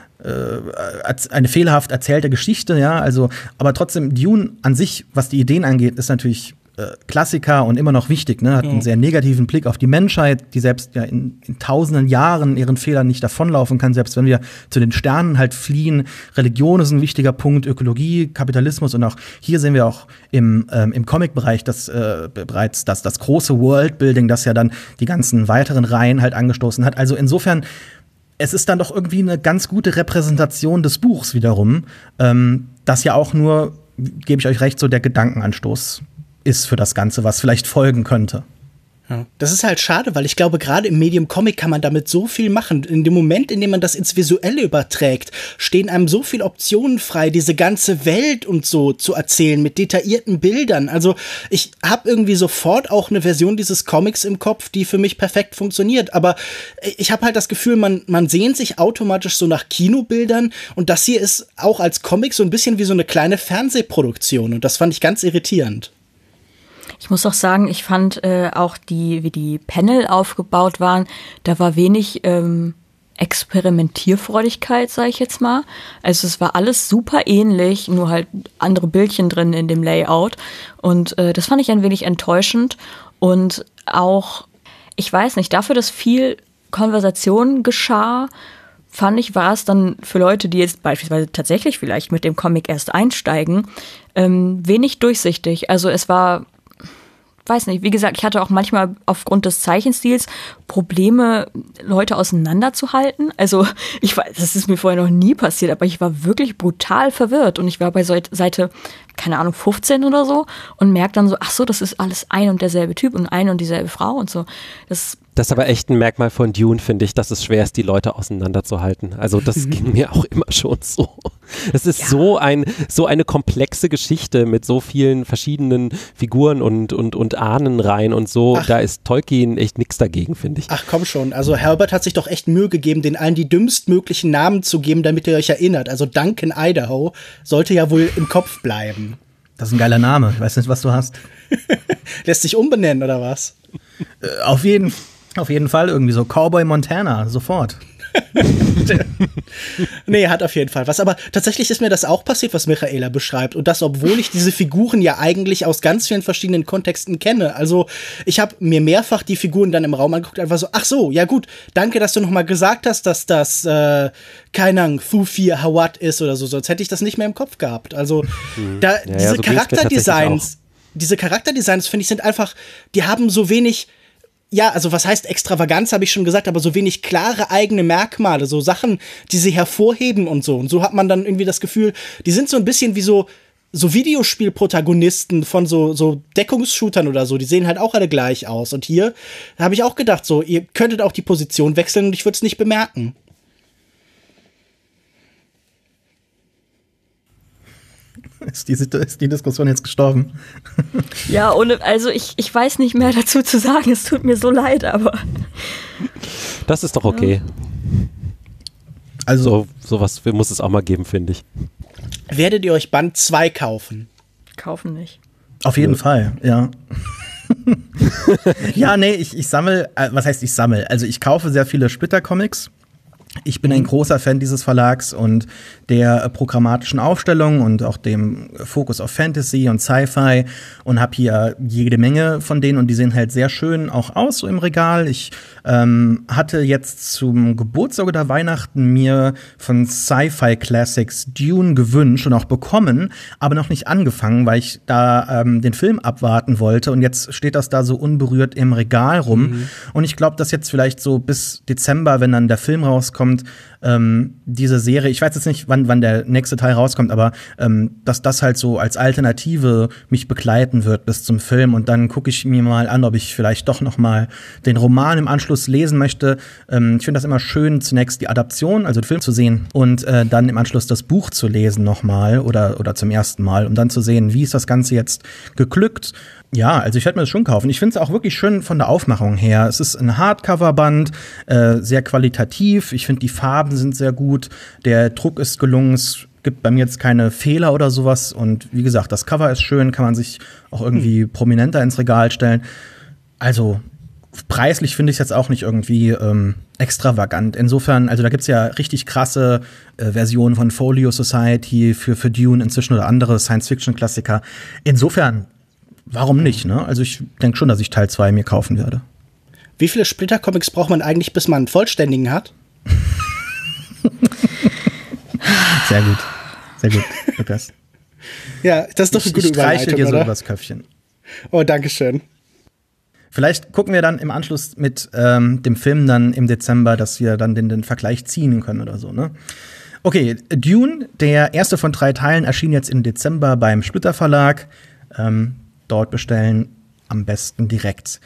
erzählte Geschichte, ja, also, aber trotzdem, Dune an sich, was die Ideen angeht, ist natürlich Klassiker und immer noch wichtig, ne? Hat einen sehr negativen Blick auf die Menschheit, die selbst in tausenden Jahren ihren Fehlern nicht davonlaufen kann, selbst wenn wir zu den Sternen halt fliehen. Religion ist ein wichtiger Punkt, Ökologie, Kapitalismus, und auch hier sehen wir auch im Comic-Bereich bereits das große Worldbuilding, das ja dann die ganzen weiteren Reihen halt angestoßen hat. Also insofern, es ist dann doch irgendwie eine ganz gute Repräsentation des Buchs wiederum, das ja auch nur, gebe ich euch recht, so der Gedankenanstoß ist für das Ganze, was vielleicht folgen könnte. Ja. Das ist halt schade, weil ich glaube, gerade im Medium Comic kann man damit so viel machen. In dem Moment, in dem man das ins Visuelle überträgt, stehen einem so viele Optionen frei, diese ganze Welt und so zu erzählen mit detaillierten Bildern. Also ich habe irgendwie sofort auch eine Version dieses Comics im Kopf, die für mich perfekt funktioniert. Aber ich habe halt das Gefühl, man sehnt sich automatisch so nach Kinobildern, und das hier ist auch als Comic so ein bisschen wie so eine kleine Fernsehproduktion, und das fand ich ganz irritierend. Ich muss auch sagen, ich fand auch wie die Panel aufgebaut waren, da war wenig Experimentierfreudigkeit, sage ich jetzt mal. Also es war alles super ähnlich, nur halt andere Bildchen drin in dem Layout. Und das fand ich ein wenig enttäuschend. Und auch, ich weiß nicht, dafür, dass viel Konversation geschah, fand ich, war es dann für Leute, die jetzt beispielsweise tatsächlich vielleicht mit dem Comic erst einsteigen, wenig durchsichtig. Also es war, weiß nicht, wie gesagt, ich hatte auch manchmal aufgrund des Zeichenstils Probleme, Leute auseinanderzuhalten. Also ich weiß, das ist mir vorher noch nie passiert, aber ich war wirklich brutal verwirrt und ich war bei Seite, keine Ahnung, 15 oder so und merke dann so, ach so, das ist alles ein und derselbe Typ und ein und dieselbe Frau und so. Das ist aber echt ein Merkmal von Dune, finde ich, dass es schwer ist, die Leute auseinanderzuhalten. Also das ging mir auch immer schon so. Es ist so eine komplexe Geschichte mit so vielen verschiedenen Figuren und Ahnenreihen und so. Da ist Tolkien echt nichts dagegen, finde ich. Ach komm schon, also Herbert hat sich doch echt Mühe gegeben, den allen die dümmstmöglichen Namen zu geben, damit ihr euch erinnert. Also Duncan Idaho sollte ja wohl im Kopf bleiben. Das ist ein geiler Name. Ich weiß nicht, was du hast. Lässt sich umbenennen, oder was? Auf jeden Fall irgendwie so Cowboy Montana, sofort. Nee, hat auf jeden Fall was. Aber tatsächlich ist mir das auch passiert, was Michaela beschreibt. Und das, obwohl ich diese Figuren ja eigentlich aus ganz vielen verschiedenen Kontexten kenne. Also ich habe mir mehrfach die Figuren dann im Raum angeguckt, einfach so, ach so, ja gut, danke, dass du nochmal gesagt hast, dass das, keine Ahnung, Thufir Hawat ist oder so, sonst hätte ich das nicht mehr im Kopf gehabt. Also diese Charakterdesigns, finde ich, sind einfach, die haben so wenig. Ja, also was heißt Extravaganz, habe ich schon gesagt, aber so wenig klare eigene Merkmale, so Sachen, die sie hervorheben und so. Und so hat man dann irgendwie das Gefühl, die sind so ein bisschen wie so Videospielprotagonisten von so Deckungsshootern oder so. Die sehen halt auch alle gleich aus. Und hier habe ich auch gedacht, so, ihr könntet auch die Position wechseln und ich würde es nicht bemerken. Ist die Diskussion jetzt gestorben? Ja, also ich weiß nicht mehr dazu zu sagen, es tut mir so leid, aber. Das ist doch okay. Also, sowas muss es auch mal geben, finde ich. Werdet ihr euch Band 2 kaufen? Kaufen nicht. Auf jeden Fall, ja. Ja, nee, ich sammle, was heißt ich sammle? Also ich kaufe sehr viele Splitter-Comics. Ich bin ein großer Fan dieses Verlags und der programmatischen Aufstellung und auch dem Fokus auf Fantasy und Sci-Fi und habe hier jede Menge von denen und die sehen halt sehr schön auch aus so im Regal. Ich hatte jetzt zum Geburtstag oder Weihnachten mir von Sci-Fi Classics Dune gewünscht und auch bekommen, aber noch nicht angefangen, weil ich da den Film abwarten wollte und jetzt steht das da so unberührt im Regal rum. Und ich glaube, dass jetzt vielleicht so bis Dezember, wenn dann der Film rauskommt, diese Serie, ich weiß jetzt nicht, wann der nächste Teil rauskommt, aber dass das halt so als Alternative mich begleiten wird bis zum Film und dann gucke ich mir mal an, ob ich vielleicht doch noch mal den Roman im Anschluss lesen möchte. Ich finde das immer schön, zunächst die Adaption, also den Film zu sehen und dann im Anschluss das Buch zu lesen noch mal oder zum ersten Mal, um dann zu sehen, wie ist das Ganze jetzt geglückt. Ja, also ich werde mir das schon kaufen. Ich finde es auch wirklich schön von der Aufmachung her. Es ist ein Hardcover-Band, sehr qualitativ. Ich finde, die Farben sind sehr gut. Der Druck ist gelungen. Es gibt bei mir jetzt keine Fehler oder sowas. Und wie gesagt, das Cover ist schön. Kann man sich auch irgendwie prominenter ins Regal stellen. Also preislich finde ich es jetzt auch nicht irgendwie extravagant. Insofern, also da gibt's ja richtig krasse Versionen von Folio Society für Dune inzwischen oder andere Science-Fiction-Klassiker. Insofern warum nicht, ne? Also ich denke schon, dass ich Teil 2 mir kaufen werde. Wie viele Splitter-Comics braucht man eigentlich, bis man einen vollständigen hat? Sehr gut. Sehr gut, Lukas. Ja, das ist doch eine gute Überleitung, ich streichel dir so oder? übers Köpfchen. Oh, danke schön. Vielleicht gucken wir dann im Anschluss mit dem Film dann im Dezember, dass wir dann den Vergleich ziehen können oder so, ne? Okay, Dune, der erste von 3 Teilen, erschien jetzt im Dezember beim Splitter Verlag. Dort bestellen, am besten direkt.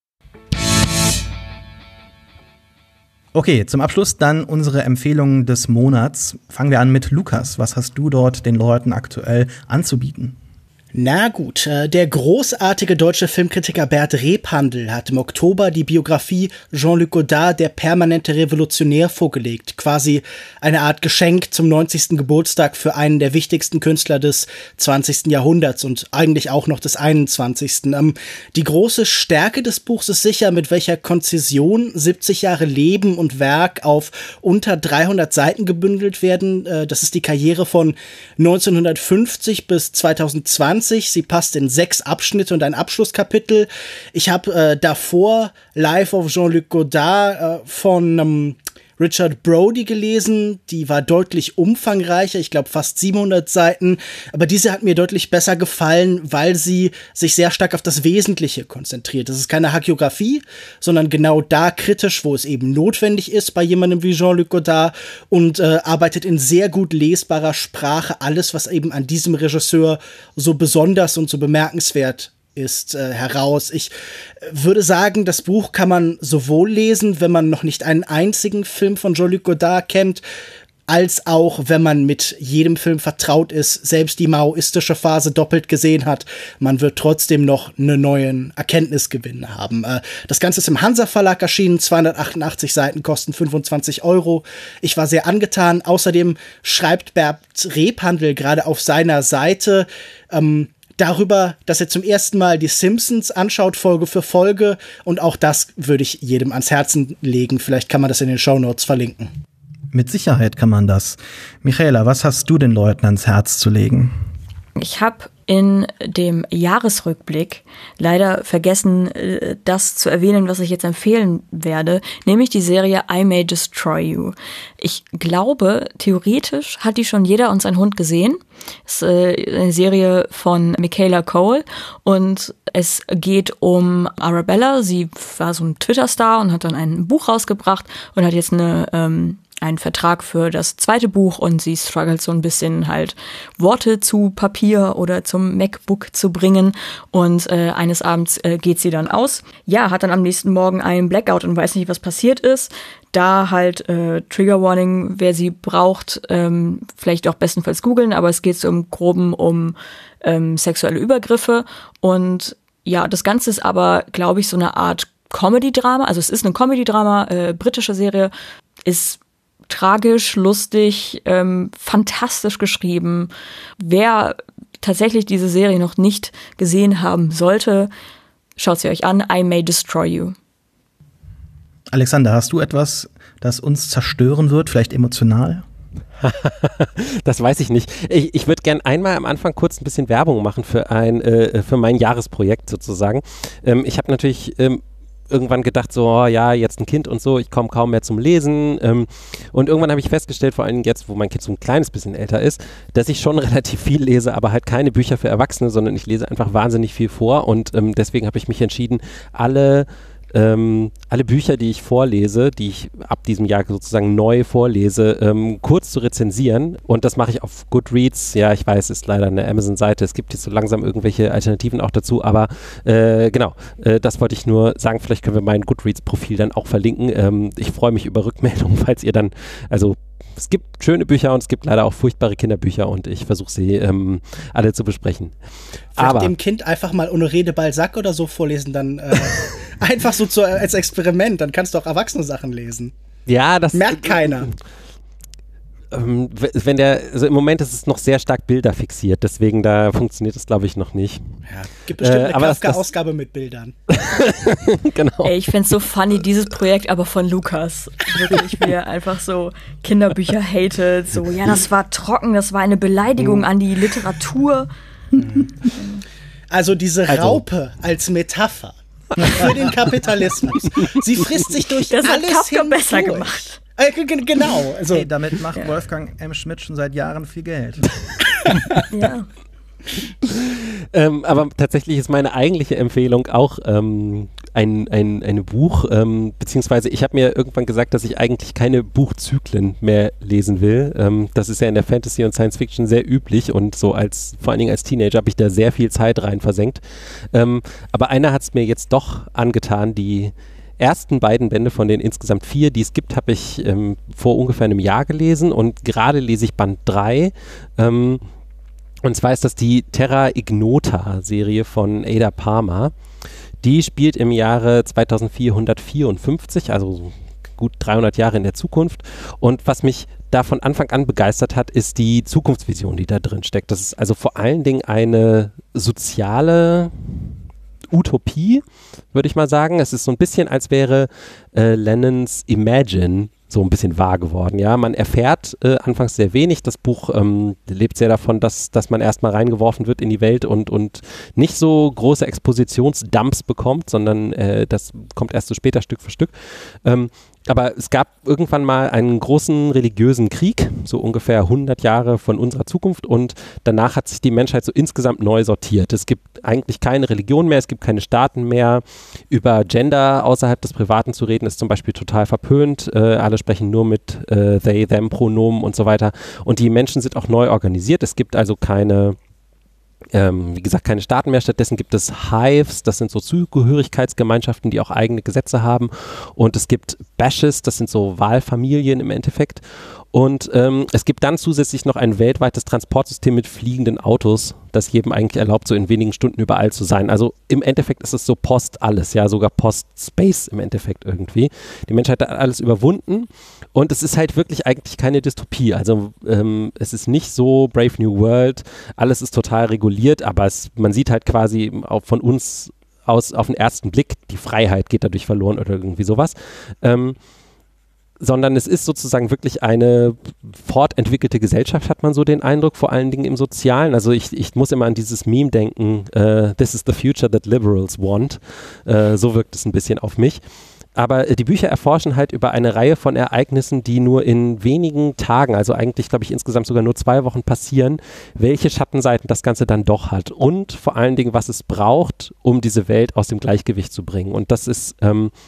Okay, zum Abschluss dann unsere Empfehlungen des Monats. Fangen wir an mit Lukas. Was hast du dort den Leuten aktuell anzubieten? Na gut, der großartige deutsche Filmkritiker Bert Rebhandl hat im Oktober die Biografie Jean-Luc Godard, der permanente Revolutionär, vorgelegt. Quasi eine Art Geschenk zum 90. Geburtstag für einen der wichtigsten Künstler des 20. Jahrhunderts und eigentlich auch noch des 21. Die große Stärke des Buchs ist sicher, mit welcher Konzession 70 Jahre Leben und Werk auf unter 300 Seiten gebündelt werden. Das ist die Karriere von 1950 bis 2020. Sie passt in 6 Abschnitte und ein Abschlusskapitel. Ich habe davor Life of Jean-Luc Godard von Richard Brody gelesen. Die war deutlich umfangreicher, ich glaube fast 700 Seiten. Aber diese hat mir deutlich besser gefallen, weil sie sich sehr stark auf das Wesentliche konzentriert. Das ist keine Hagiografie, sondern genau da kritisch, wo es eben notwendig ist bei jemandem wie Jean-Luc Godard und arbeitet in sehr gut lesbarer Sprache alles, was eben an diesem Regisseur so besonders und so bemerkenswert ist, heraus. Ich würde sagen, das Buch kann man sowohl lesen, wenn man noch nicht einen einzigen Film von Jean-Luc Godard kennt, als auch, wenn man mit jedem Film vertraut ist, selbst die maoistische Phase doppelt gesehen hat. Man wird trotzdem noch einen neuen Erkenntnisgewinn haben. Das Ganze ist im Hansa Verlag erschienen, 288 Seiten, kosten 25 €. Ich war sehr angetan. Außerdem schreibt Bert Rebhandl gerade auf seiner Seite, darüber, dass er zum ersten Mal die Simpsons anschaut, Folge für Folge. Und auch das würde ich jedem ans Herzen legen. Vielleicht kann man das in den Shownotes verlinken. Mit Sicherheit kann man das. Michaela, was hast du den Leuten ans Herz zu legen? Ich habe in dem Jahresrückblick leider vergessen, das zu erwähnen, was ich jetzt empfehlen werde, nämlich die Serie I May Destroy You. Ich glaube, theoretisch hat die schon jeder und sein Hund gesehen. Es ist eine Serie von Michaela Cole und es geht um Arabella. Sie war so ein Twitter-Star und hat dann ein Buch rausgebracht und hat jetzt einen Vertrag für das 2. Buch und sie struggelt so ein bisschen halt Worte zu Papier oder zum MacBook zu bringen und eines Abends geht sie dann aus. Ja, hat dann am nächsten Morgen einen Blackout und weiß nicht, was passiert ist. Da halt Trigger Warning, wer sie braucht, vielleicht auch bestenfalls googeln, aber es geht so im Groben um sexuelle Übergriffe und ja, das Ganze ist aber, glaube ich, so eine Art Comedy-Drama, also es ist eine Comedy-Drama, britische Serie, ist tragisch, lustig, fantastisch geschrieben. Wer tatsächlich diese Serie noch nicht gesehen haben sollte, schaut sie euch an. I May Destroy You. Alexander, hast du etwas, das uns zerstören wird, vielleicht emotional? Das weiß ich nicht. Ich würde gerne einmal am Anfang kurz ein bisschen Werbung machen für mein Jahresprojekt sozusagen. Ich habe natürlich irgendwann gedacht, so, oh, ja, jetzt ein Kind und so, ich komme kaum mehr zum Lesen. Und irgendwann habe ich festgestellt, vor allem jetzt, wo mein Kind so ein kleines bisschen älter ist, dass ich schon relativ viel lese, aber halt keine Bücher für Erwachsene, sondern ich lese einfach wahnsinnig viel vor. Und deswegen habe ich mich entschieden, alle Bücher, die ich vorlese, die ich ab diesem Jahr sozusagen neu vorlese, kurz zu rezensieren. Und das mache ich auf Goodreads. Ja, ich weiß, ist leider eine Amazon-Seite. Es gibt jetzt so langsam irgendwelche Alternativen auch dazu. Aber genau, das wollte ich nur sagen. Vielleicht können wir mein Goodreads-Profil dann auch verlinken. Ich freue mich über Rückmeldungen, falls ihr dann, also es gibt schöne Bücher und es gibt leider auch furchtbare Kinderbücher und ich versuche sie alle zu besprechen. Vielleicht aber dem Kind einfach mal Honoré de Balzac oder so vorlesen, dann einfach so als Experiment, dann kannst du auch erwachsene Sachen lesen. Ja, das merkt keiner. Also im Moment ist es noch sehr stark bilderfixiert, deswegen da funktioniert es, glaube ich, noch nicht. Ja, gibt bestimmt eine Kafka-Ausgabe mit Bildern. Genau. Ey, ich find's so funny, dieses Projekt aber von Lukas. Wirklich, wie er einfach so Kinderbücher hatet, so, ja, das war trocken, das war eine Beleidigung an die Literatur. Also diese Raupe als Metapher für den Kapitalismus. Sie frisst sich durch das alles hat Kafka hindurch. besser gemacht. Genau. Also. Hey, damit macht Wolfgang M. Schmidt schon seit Jahren viel Geld. Ja. Aber tatsächlich ist meine eigentliche Empfehlung auch ein Buch, beziehungsweise ich habe mir irgendwann gesagt, dass ich eigentlich keine Buchzyklen mehr lesen will. Das ist ja in der Fantasy und Science Fiction sehr üblich und so vor allen Dingen als Teenager habe ich da sehr viel Zeit rein versenkt. Aber einer hat es mir jetzt doch angetan, die ersten beiden Bände von den insgesamt 4, die es gibt, habe ich vor ungefähr einem Jahr gelesen und gerade lese ich Band 3. Und zwar ist das die Terra Ignota-Serie von Ada Palmer. Die spielt im Jahre 2454, also gut 300 Jahre in der Zukunft. Und was mich da von Anfang an begeistert hat, ist die Zukunftsvision, die da drin steckt. Das ist also vor allen Dingen eine soziale Utopie, würde ich mal sagen. Es ist so ein bisschen, als wäre Lennons Imagine so ein bisschen wahr geworden. Ja, man erfährt anfangs sehr wenig. Das Buch lebt sehr davon, dass man erstmal reingeworfen wird in die Welt und nicht so große Expositionsdumps bekommt, sondern das kommt erst so später Stück für Stück. Aber es gab irgendwann mal einen großen religiösen Krieg, so ungefähr 100 Jahre von unserer Zukunft, und danach hat sich die Menschheit so insgesamt neu sortiert. Es gibt eigentlich keine Religion mehr, es gibt keine Staaten mehr. Über Gender außerhalb des Privaten zu reden ist zum Beispiel total verpönt. Alle sprechen nur mit they, them Pronomen und so weiter. Und die Menschen sind auch neu organisiert. Es gibt also keine wie gesagt, keine Staaten mehr. Stattdessen gibt es Hives, das sind so Zugehörigkeitsgemeinschaften, die auch eigene Gesetze haben. Und es gibt Bashes, das sind so Wahlfamilien im Endeffekt. Und es gibt dann zusätzlich noch ein weltweites Transportsystem mit fliegenden Autos, das jedem eigentlich erlaubt, so in wenigen Stunden überall zu sein. Also im Endeffekt ist es so Post-alles, ja, sogar Post-Space im Endeffekt irgendwie. Die Menschheit hat alles überwunden und es ist halt wirklich eigentlich keine Dystopie. Also es ist nicht so Brave New World, alles ist total reguliert, aber man sieht halt quasi auch von uns aus auf den ersten Blick, die Freiheit geht dadurch verloren oder irgendwie sowas. Sondern es ist sozusagen wirklich eine fortentwickelte Gesellschaft, hat man so den Eindruck, vor allen Dingen im Sozialen. Also ich muss immer an dieses Meme denken, this is the future that liberals want. So wirkt es ein bisschen auf mich. Aber die Bücher erforschen halt über eine Reihe von Ereignissen, die nur in wenigen Tagen, also eigentlich glaube ich insgesamt sogar nur 2 Wochen passieren, welche Schattenseiten das Ganze dann doch hat und vor allen Dingen, was es braucht, um diese Welt aus dem Gleichgewicht zu bringen. Und das ist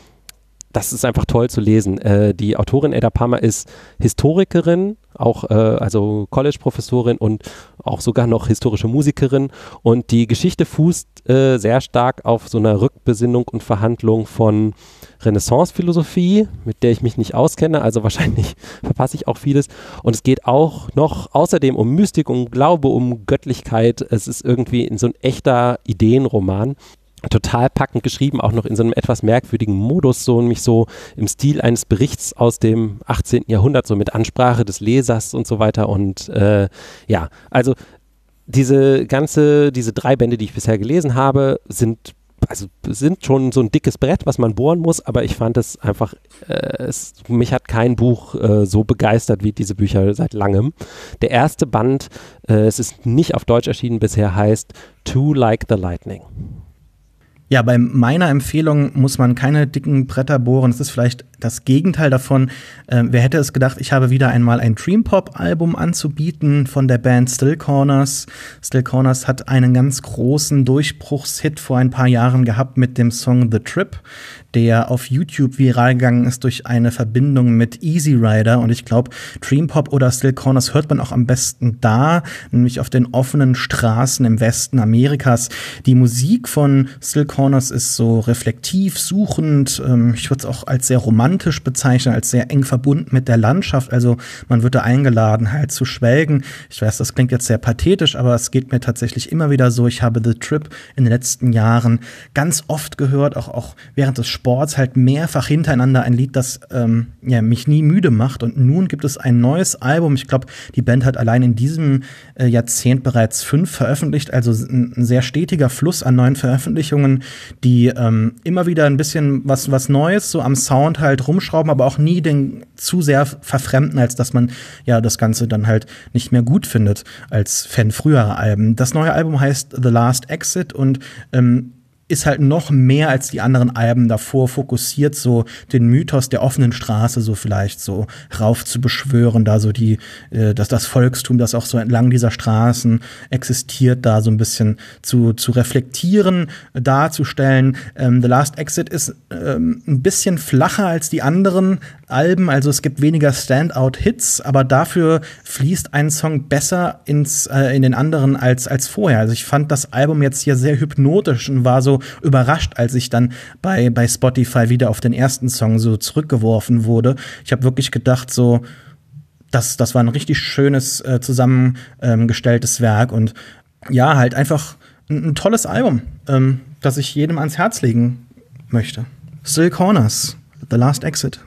einfach toll zu lesen. Die Autorin Ada Palmer ist Historikerin, auch also College-Professorin und auch sogar noch historische Musikerin. Und die Geschichte fußt sehr stark auf so einer Rückbesinnung und Verhandlung von Renaissance-Philosophie, mit der ich mich nicht auskenne, also wahrscheinlich verpasse ich auch vieles. Und es geht auch noch außerdem um Mystik, um Glaube, um Göttlichkeit. Es ist irgendwie so ein echter Ideenroman. Total packend geschrieben, auch noch in so einem etwas merkwürdigen Modus, so nämlich so im Stil eines Berichts aus dem 18. Jahrhundert, so mit Ansprache des Lesers und so weiter. Und ja, also diese 3 Bände, die ich bisher gelesen habe, sind schon so ein dickes Brett, was man bohren muss, aber ich fand es einfach, mich hat kein Buch so begeistert wie diese Bücher seit langem. Der erste Band, es ist nicht auf Deutsch erschienen bisher, heißt Too Like the Lightning. Ja, bei meiner Empfehlung muss man keine dicken Bretter bohren. Es ist vielleicht das Gegenteil davon. Wer hätte es gedacht, ich habe wieder einmal ein Dream-Pop-Album anzubieten von der Band Still Corners. Still Corners hat einen ganz großen Durchbruchshit vor ein paar Jahren gehabt mit dem Song The Trip, der auf YouTube viral gegangen ist durch eine Verbindung mit Easy Rider. Und ich glaube, Dream Pop oder Still Corners hört man auch am besten da, nämlich auf den offenen Straßen im Westen Amerikas. Die Musik von Still Corners ist so reflektiv, suchend. Ich würde es auch als sehr romantisch bezeichnen, als sehr eng verbunden mit der Landschaft. Also man wird da eingeladen, halt zu schwelgen. Ich weiß, das klingt jetzt sehr pathetisch, aber es geht mir tatsächlich immer wieder so. Ich habe The Trip in den letzten Jahren ganz oft gehört, auch während des Sports, halt mehrfach hintereinander ein Lied, das mich nie müde macht. Und nun gibt es ein neues Album. Ich glaube, die Band hat allein in diesem Jahrzehnt bereits 5 veröffentlicht, also ein sehr stetiger Fluss an neuen Veröffentlichungen, die immer wieder ein bisschen was Neues so am Sound halt rumschrauben, aber auch nie den zu sehr verfremden, als dass man ja das Ganze dann halt nicht mehr gut findet als Fan früherer Alben. Das neue Album heißt The Last Exit und ist halt noch mehr als die anderen Alben davor fokussiert, so den Mythos der offenen Straße so vielleicht so rauf zu beschwören, da so das Volkstum, das auch so entlang dieser Straßen existiert, da so ein bisschen zu reflektieren, darzustellen. The Last Exit ist ein bisschen flacher als die anderen Alben, also es gibt weniger Standout-Hits, aber dafür fließt ein Song besser in den anderen als vorher. Also ich fand das Album jetzt hier sehr hypnotisch und war so überrascht, als ich dann bei Spotify wieder auf den ersten Song so zurückgeworfen wurde. Ich habe wirklich gedacht, so, das war ein richtig schönes, zusammengestelltes Werk und ja, halt einfach ein tolles Album, das ich jedem ans Herz legen möchte. Still Corners, The Last Exit.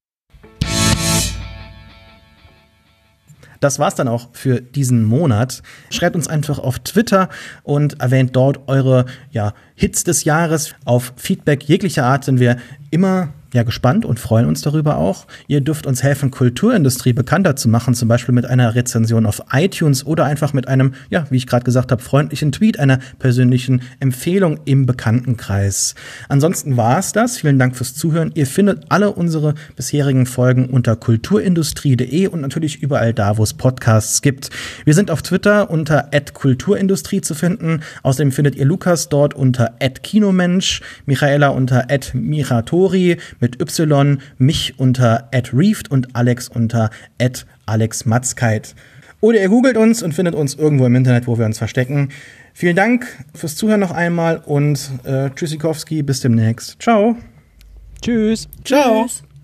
Das war's dann auch für diesen Monat. Schreibt uns einfach auf Twitter und erwähnt dort eure Hits des Jahres. Auf Feedback jeglicher Art sind wir immer gespannt und freuen uns darüber auch. Ihr dürft uns helfen, Kulturindustrie bekannter zu machen, zum Beispiel mit einer Rezension auf iTunes oder einfach mit einem, wie ich gerade gesagt habe, freundlichen Tweet, einer persönlichen Empfehlung im Bekanntenkreis. Ansonsten war es das. Vielen Dank fürs Zuhören. Ihr findet alle unsere bisherigen Folgen unter kulturindustrie.de und natürlich überall da, wo es Podcasts gibt. Wir sind auf Twitter unter @kulturindustrie zu finden. Außerdem findet ihr Lukas dort unter @kinomensch, Michaela unter @miratori mit Y, mich unter @reeft und Alex unter @alexmatzkeit. Oder ihr googelt uns und findet uns irgendwo im Internet, wo wir uns verstecken. Vielen Dank fürs Zuhören noch einmal und Tschüssikowski, bis demnächst. Ciao. Tschüss. Ciao. Tschüss.